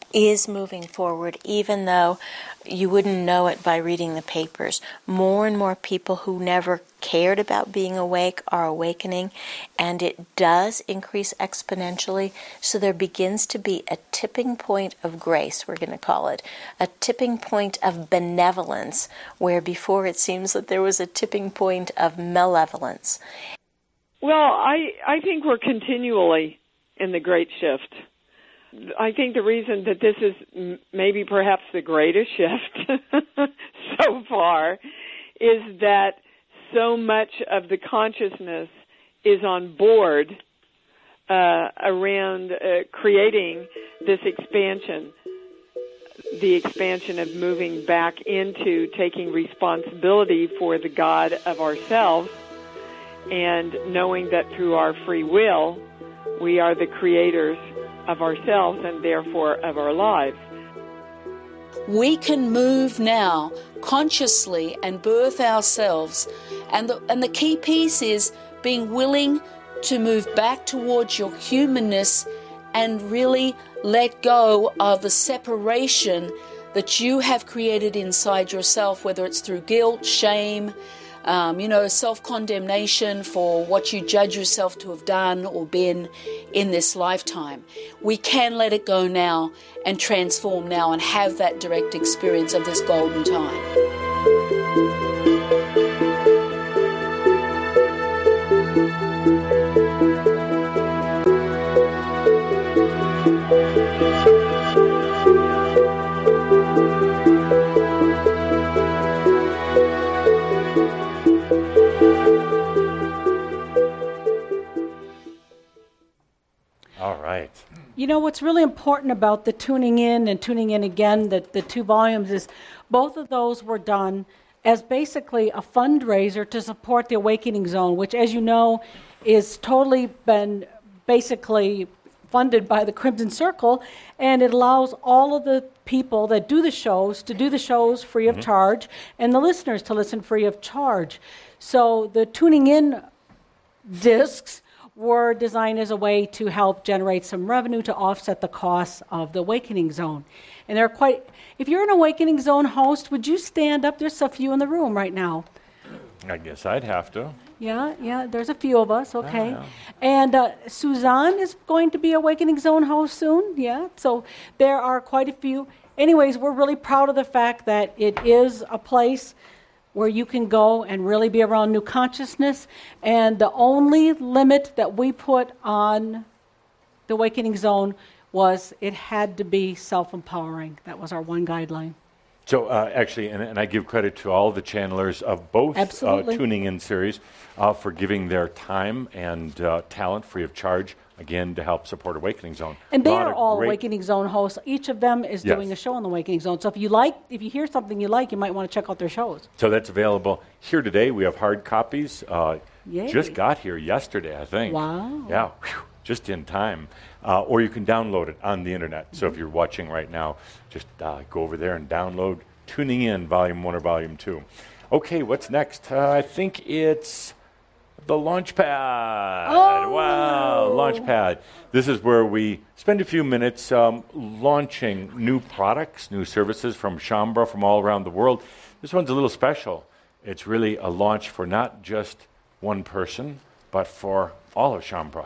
is moving forward, even though you wouldn't know it by reading the papers. More and more people who never cared about being awake are awakening, and it does increase exponentially. So there begins to be a tipping point of grace, we're going to call it, a tipping point of benevolence, where before it seems that there was a tipping point of malevolence. Well, I, I think we're continually in the great shift. I think the reason that this is m- maybe perhaps the greatest shift so far is that so much of the consciousness is on board uh, around uh, creating this expansion, the expansion of moving back into taking responsibility for the God of ourselves and knowing that through our free will, we are the creators of ourselves and therefore of our lives. We can move now consciously and birth ourselves. And the, and the key piece is being willing to move back towards your humanness and really let go of the separation that you have created inside yourself, whether it's through guilt, shame, Um, you know, self-condemnation for what you judge yourself to have done or been in this lifetime. We can let it go now and transform now and have that direct experience of this golden time. You know, what's really important about the tuning in and tuning in again, the, the two volumes, is both of those were done as basically a fundraiser to support the Awakening Zone, which, as you know, is totally been basically funded by the Crimson Circle, and it allows all of the people that do the shows to do the shows free of mm-hmm. charge, and the listeners to listen free of charge. So the tuning in discs were designed as a way to help generate some revenue to offset the costs of the Awakening Zone. And they're quite, if you're an Awakening Zone host, would you stand up? There's a few in the room right now. I guess I'd have to. Yeah, yeah, there's a few of us, okay. Oh, yeah. And uh, Suzanne is going to be Awakening Zone host soon, yeah. So there are quite a few. Anyways, we're really proud of the fact that it is a place where you can go and really be around new consciousness. And the only limit that we put on the Awakening Zone was it had to be self-empowering. That was our one guideline. So uh, actually, and, and I give credit to all the channelers of both uh, Tuning In series uh, for giving their time and uh, talent free of charge, again, to help support Awakening Zone. And they are all Awakening Zone hosts. Each of them is yes. doing a show on the Awakening Zone. So if you like, if you hear something you like, you might want to check out their shows. So that's available here today. We have hard copies. Uh, Yay. Just got here yesterday, I think. Wow. Yeah, whew, just in time. Uh, or you can download it on the internet. So if you're watching right now, just uh, go over there and download Tuning In, Volume one or Volume two. Okay, what's next? Uh, I think it's the Launchpad. Oh. Wow, Launchpad. This is where we spend a few minutes um, launching new products, new services from Shaumbra from all around the world. This one's a little special. It's really a launch for not just one person, but for all of Shaumbra.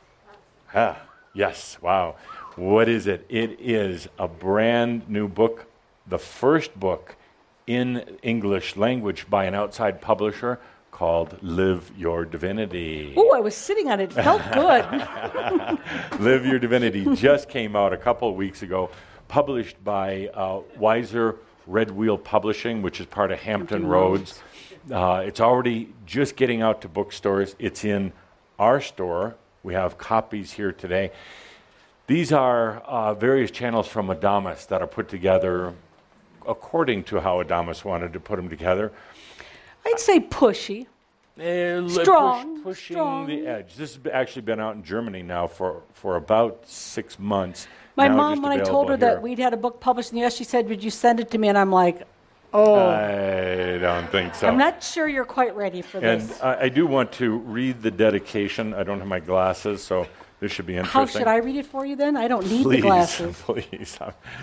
Ah, yes, wow. What is it? It is a brand new book, the first book in English language by an outside publisher called Live Your Divinity. Oh, I was sitting on it. It felt good. Live Your Divinity just came out a couple of weeks ago, published by uh, Weiser Red Wheel Publishing, which is part of Hampton, Hampton Roads. Uh, it's already just getting out to bookstores. It's in our store. We have copies here today. These are uh, various channels from Adamus that are put together according to how Adamus wanted to put them together. I'd say pushy. Uh, strong. Push, pushing strong. the edge. This has actually been out in Germany now for, for about six months. My now mom, when I told her here. that we'd had a book published in the U S, she said, would you send it to me? And I'm like, oh. I don't think so. I'm not sure you're quite ready for and this. I, I do want to read the dedication. I don't have my glasses, so this should be How interesting. should I read it for you then? I don't need please, the glasses. Please.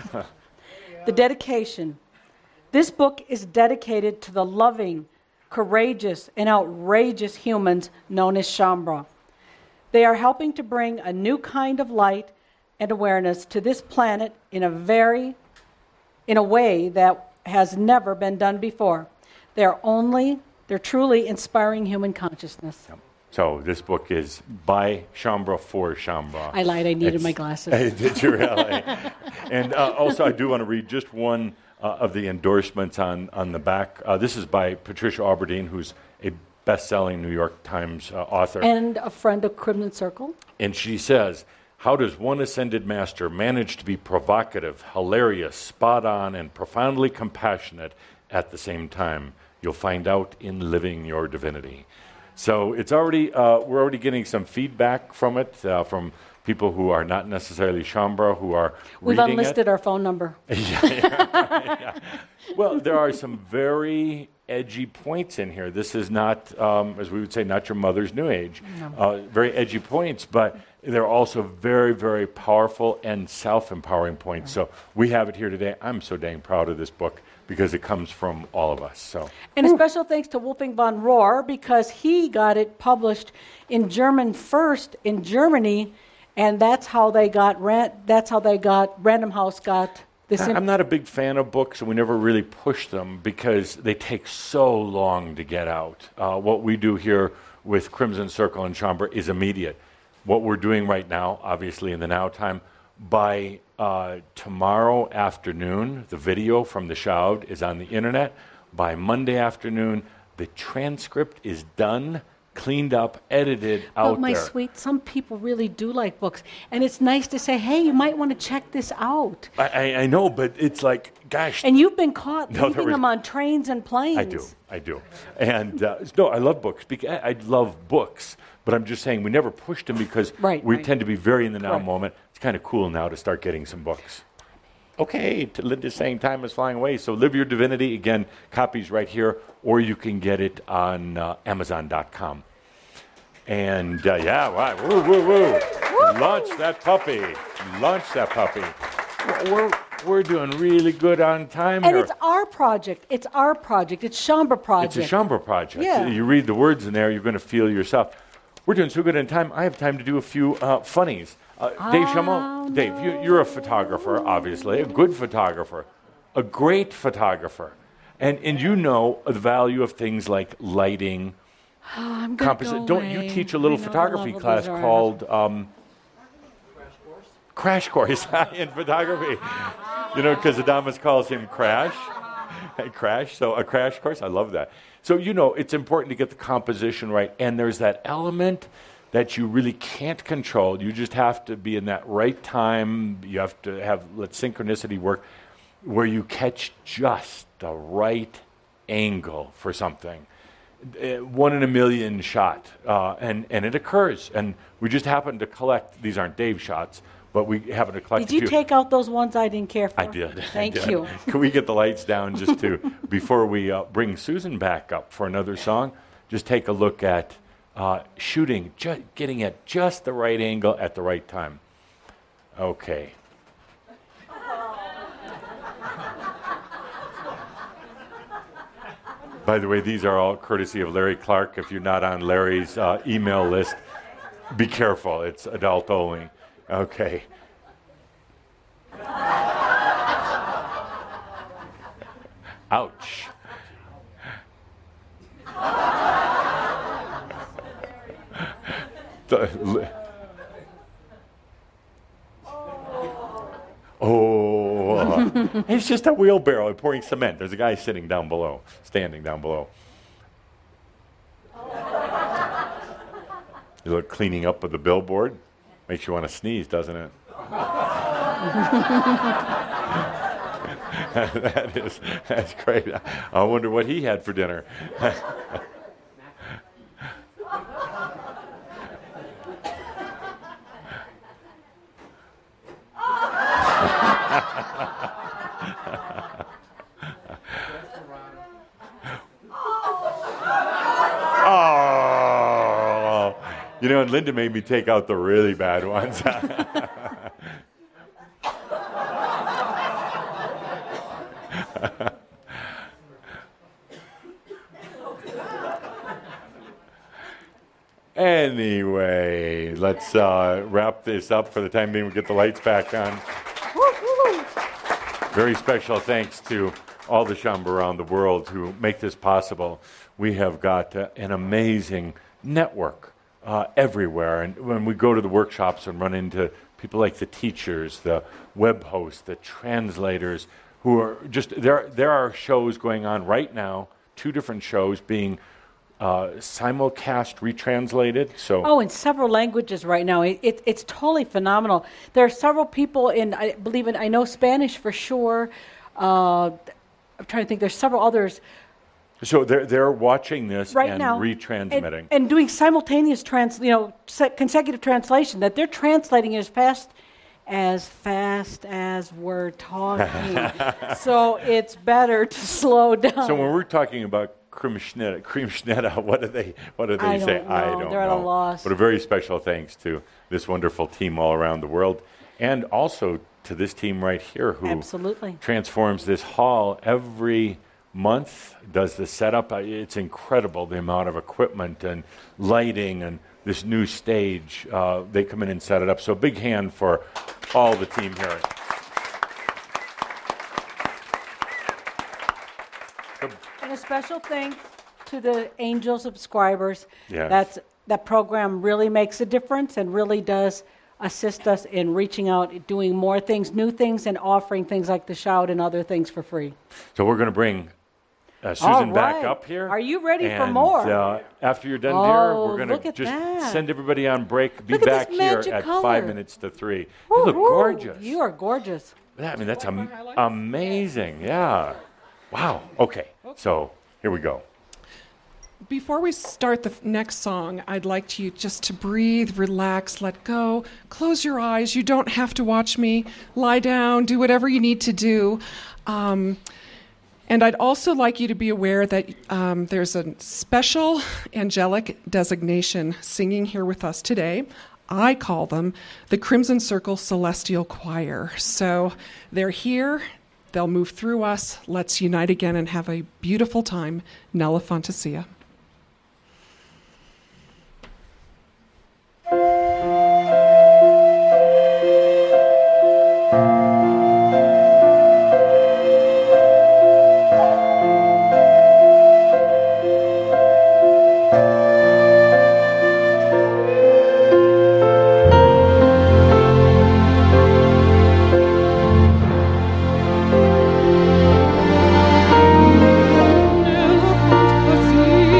The dedication. This book is dedicated to the loving, courageous, and outrageous humans known as Shaumbra. They are helping to bring a new kind of light and awareness to this planet in a very, in a way that has never been done before. They're only, they're truly inspiring human consciousness. So this book is by Shaumbra for Shaumbra. I lied, I needed It's- my glasses. Did you really? And uh, also, I do want to read just one uh, of the endorsements on, on the back. Uh, this is by Patricia Aberdeen, who's a best-selling New York Times uh, author. And a friend of Crimson Circle. And she says, how does one ascended master manage to be provocative, hilarious, spot on, and profoundly compassionate at the same time? You'll find out in Living Your Divinity. So it's already, uh, we're already getting some feedback from it, uh, from people who are not necessarily Shaumbra, who are We've reading unlisted it. our phone number. yeah, yeah, yeah. Well, there are some very edgy points in here. This is not, um, as we would say, not your mother's New Age. No. Uh, very edgy points, but they're also very, very powerful and self-empowering points. So we have it here today. I'm so dang proud of this book because it comes from all of us. So. And a special thanks to Wolfgang von Rohr because he got it published in German first in Germany, and that's how they got ran- that's how they got Random House got this. I- in- I'm not a big fan of books, and we never really push them because they take so long to get out. Uh, what we do here with Crimson Circle and Shaumbra is immediate. What we're doing right now, obviously in the now time, by uh, tomorrow afternoon, the video from the Shoud is on the internet. By Monday afternoon, the transcript is done, cleaned up, edited out But my there. sweet, some people really do like books, and it's nice to say, "Hey, you might want to check this out." I, I, I know, but it's like, gosh. And you've been caught No, there reading was- them on trains and planes. I do, I do. And uh, no, I love books. Bec- I, I love books, but I'm just saying we never pushed them because Right, we right. tend to be very in the now Correct. moment. It's kind of cool now to start getting some books. Okay, t- Linda's saying time is flying away. So Live Your Divinity, again, copies right here, or you can get it on uh, Amazon dot com. And uh, yeah, wow, woo, woo, woo. Launch that puppy. Launch that puppy. We're, we're doing really good on time And here. it's our project. It's our project. It's Shaumbra project. It's a Shaumbra project. Yeah. You read the words in there, you're going to feel yourself. We're doing so good in time, I have time to do a few uh, funnies. Uh, Dave Chamon, Dave, you, you're a photographer, obviously, a good photographer, a great photographer. And, and you know the value of things like lighting, Oh, I'm gonna composition. go Don't you away. teach a little I know the photography level class these are at. called um, Crash Course in photography? You know, because Adamus calls him Crash. Crash, so a crash course, I love that. So, you know, it's important to get the composition right, and there's that element that you really can't control. You just have to be in that right time. You have to have, let synchronicity work, where you catch just the right angle for something. Uh, one in a million shot, uh, and, and it occurs. And we just happen to collect, these aren't Dave shots, but we happen to collect Did you a few. take out those ones I didn't care for? I did. Thank I did. you. Can we get the lights down just to, before we uh, bring Susan back up for another song, just take a look at uh, shooting, ju- getting at just the right angle at the right time. Okay. By the way, these are all courtesy of Larry Clark. If you're not on Larry's uh, email list, be careful. It's adult only. Okay. Ouch. The- li- oh, uh, it's just a wheelbarrow pouring cement. There's a guy sitting down below, standing down below. You look cleaning up of the billboard. Makes you want to sneeze, doesn't it? that is, that's great. I wonder what he had for dinner. Oh, You know, and Linda made me take out the really bad ones. Anyway, let's uh, wrap this up for the time being. We get the lights back on. Very special thanks to all the Shamba around the world who make this possible. We have got uh, an amazing network uh, everywhere. And when we go to the workshops and run into people like the teachers, the web hosts, the translators, who are just, there, there are shows going on right now, two different shows being uh, simulcast, retranslated. So Oh, in several languages right now. It, it, it's totally phenomenal. There are several people in, I believe in, I know Spanish for sure. Uh, I'm trying to think, there's several others. So they're, they're watching this right and now, retransmitting. and, and doing simultaneous trans, you know, se- consecutive translation. That they're translating as fast, as fast as we're talking. So it's better to slow down. So when we're talking about Krimschnetta, Krimschnetta, what do they, what do they I say? don't know. I don't They're know. at a loss. But a very special thanks to this wonderful team all around the world, and also to this team right here who Absolutely. transforms this hall every month, does the setup. Uh, It's incredible the amount of equipment and lighting and this new stage. Uh, they come in and set it up. So a big hand for all the team here. And a special thanks to the Angel subscribers. Yes. That's, that program really makes a difference and really does assist us in reaching out, doing more things, new things, and offering things like the Shout and other things for free. So we're going to bring uh, Susan All back right. up here. Are you ready for and, more? Uh, after you're done, Oh, dear, we're going look to at just that. send everybody on break. Be Look at back this here magic at color. five minutes to three. You look Woo-hoo. gorgeous. You are gorgeous. Yeah, I mean, that's am- amazing. Yeah. Wow. Okay. So here we go. Before we start the f- next song, I'd like you just to breathe, relax, let go, close your eyes. You don't have to watch me. Lie down, do whatever you need to do. Um, and I'd also like you to be aware that um, there's a special angelic designation singing here with us today. I call them the Crimson Circle Celestial Choir. So they're here. They'll move through us. Let's unite again and have a beautiful time. Nella Fantasia. Fantasia.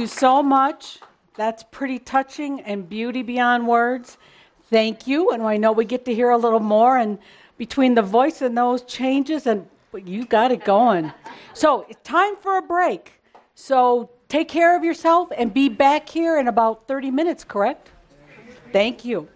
you so much. That's pretty touching and beauty beyond words. Thank you. And I know we get to hear a little more. And between the voice and those changes, and you got it going. So it's time for a break. So take care of yourself and be back here in about thirty minutes, correct? Thank you.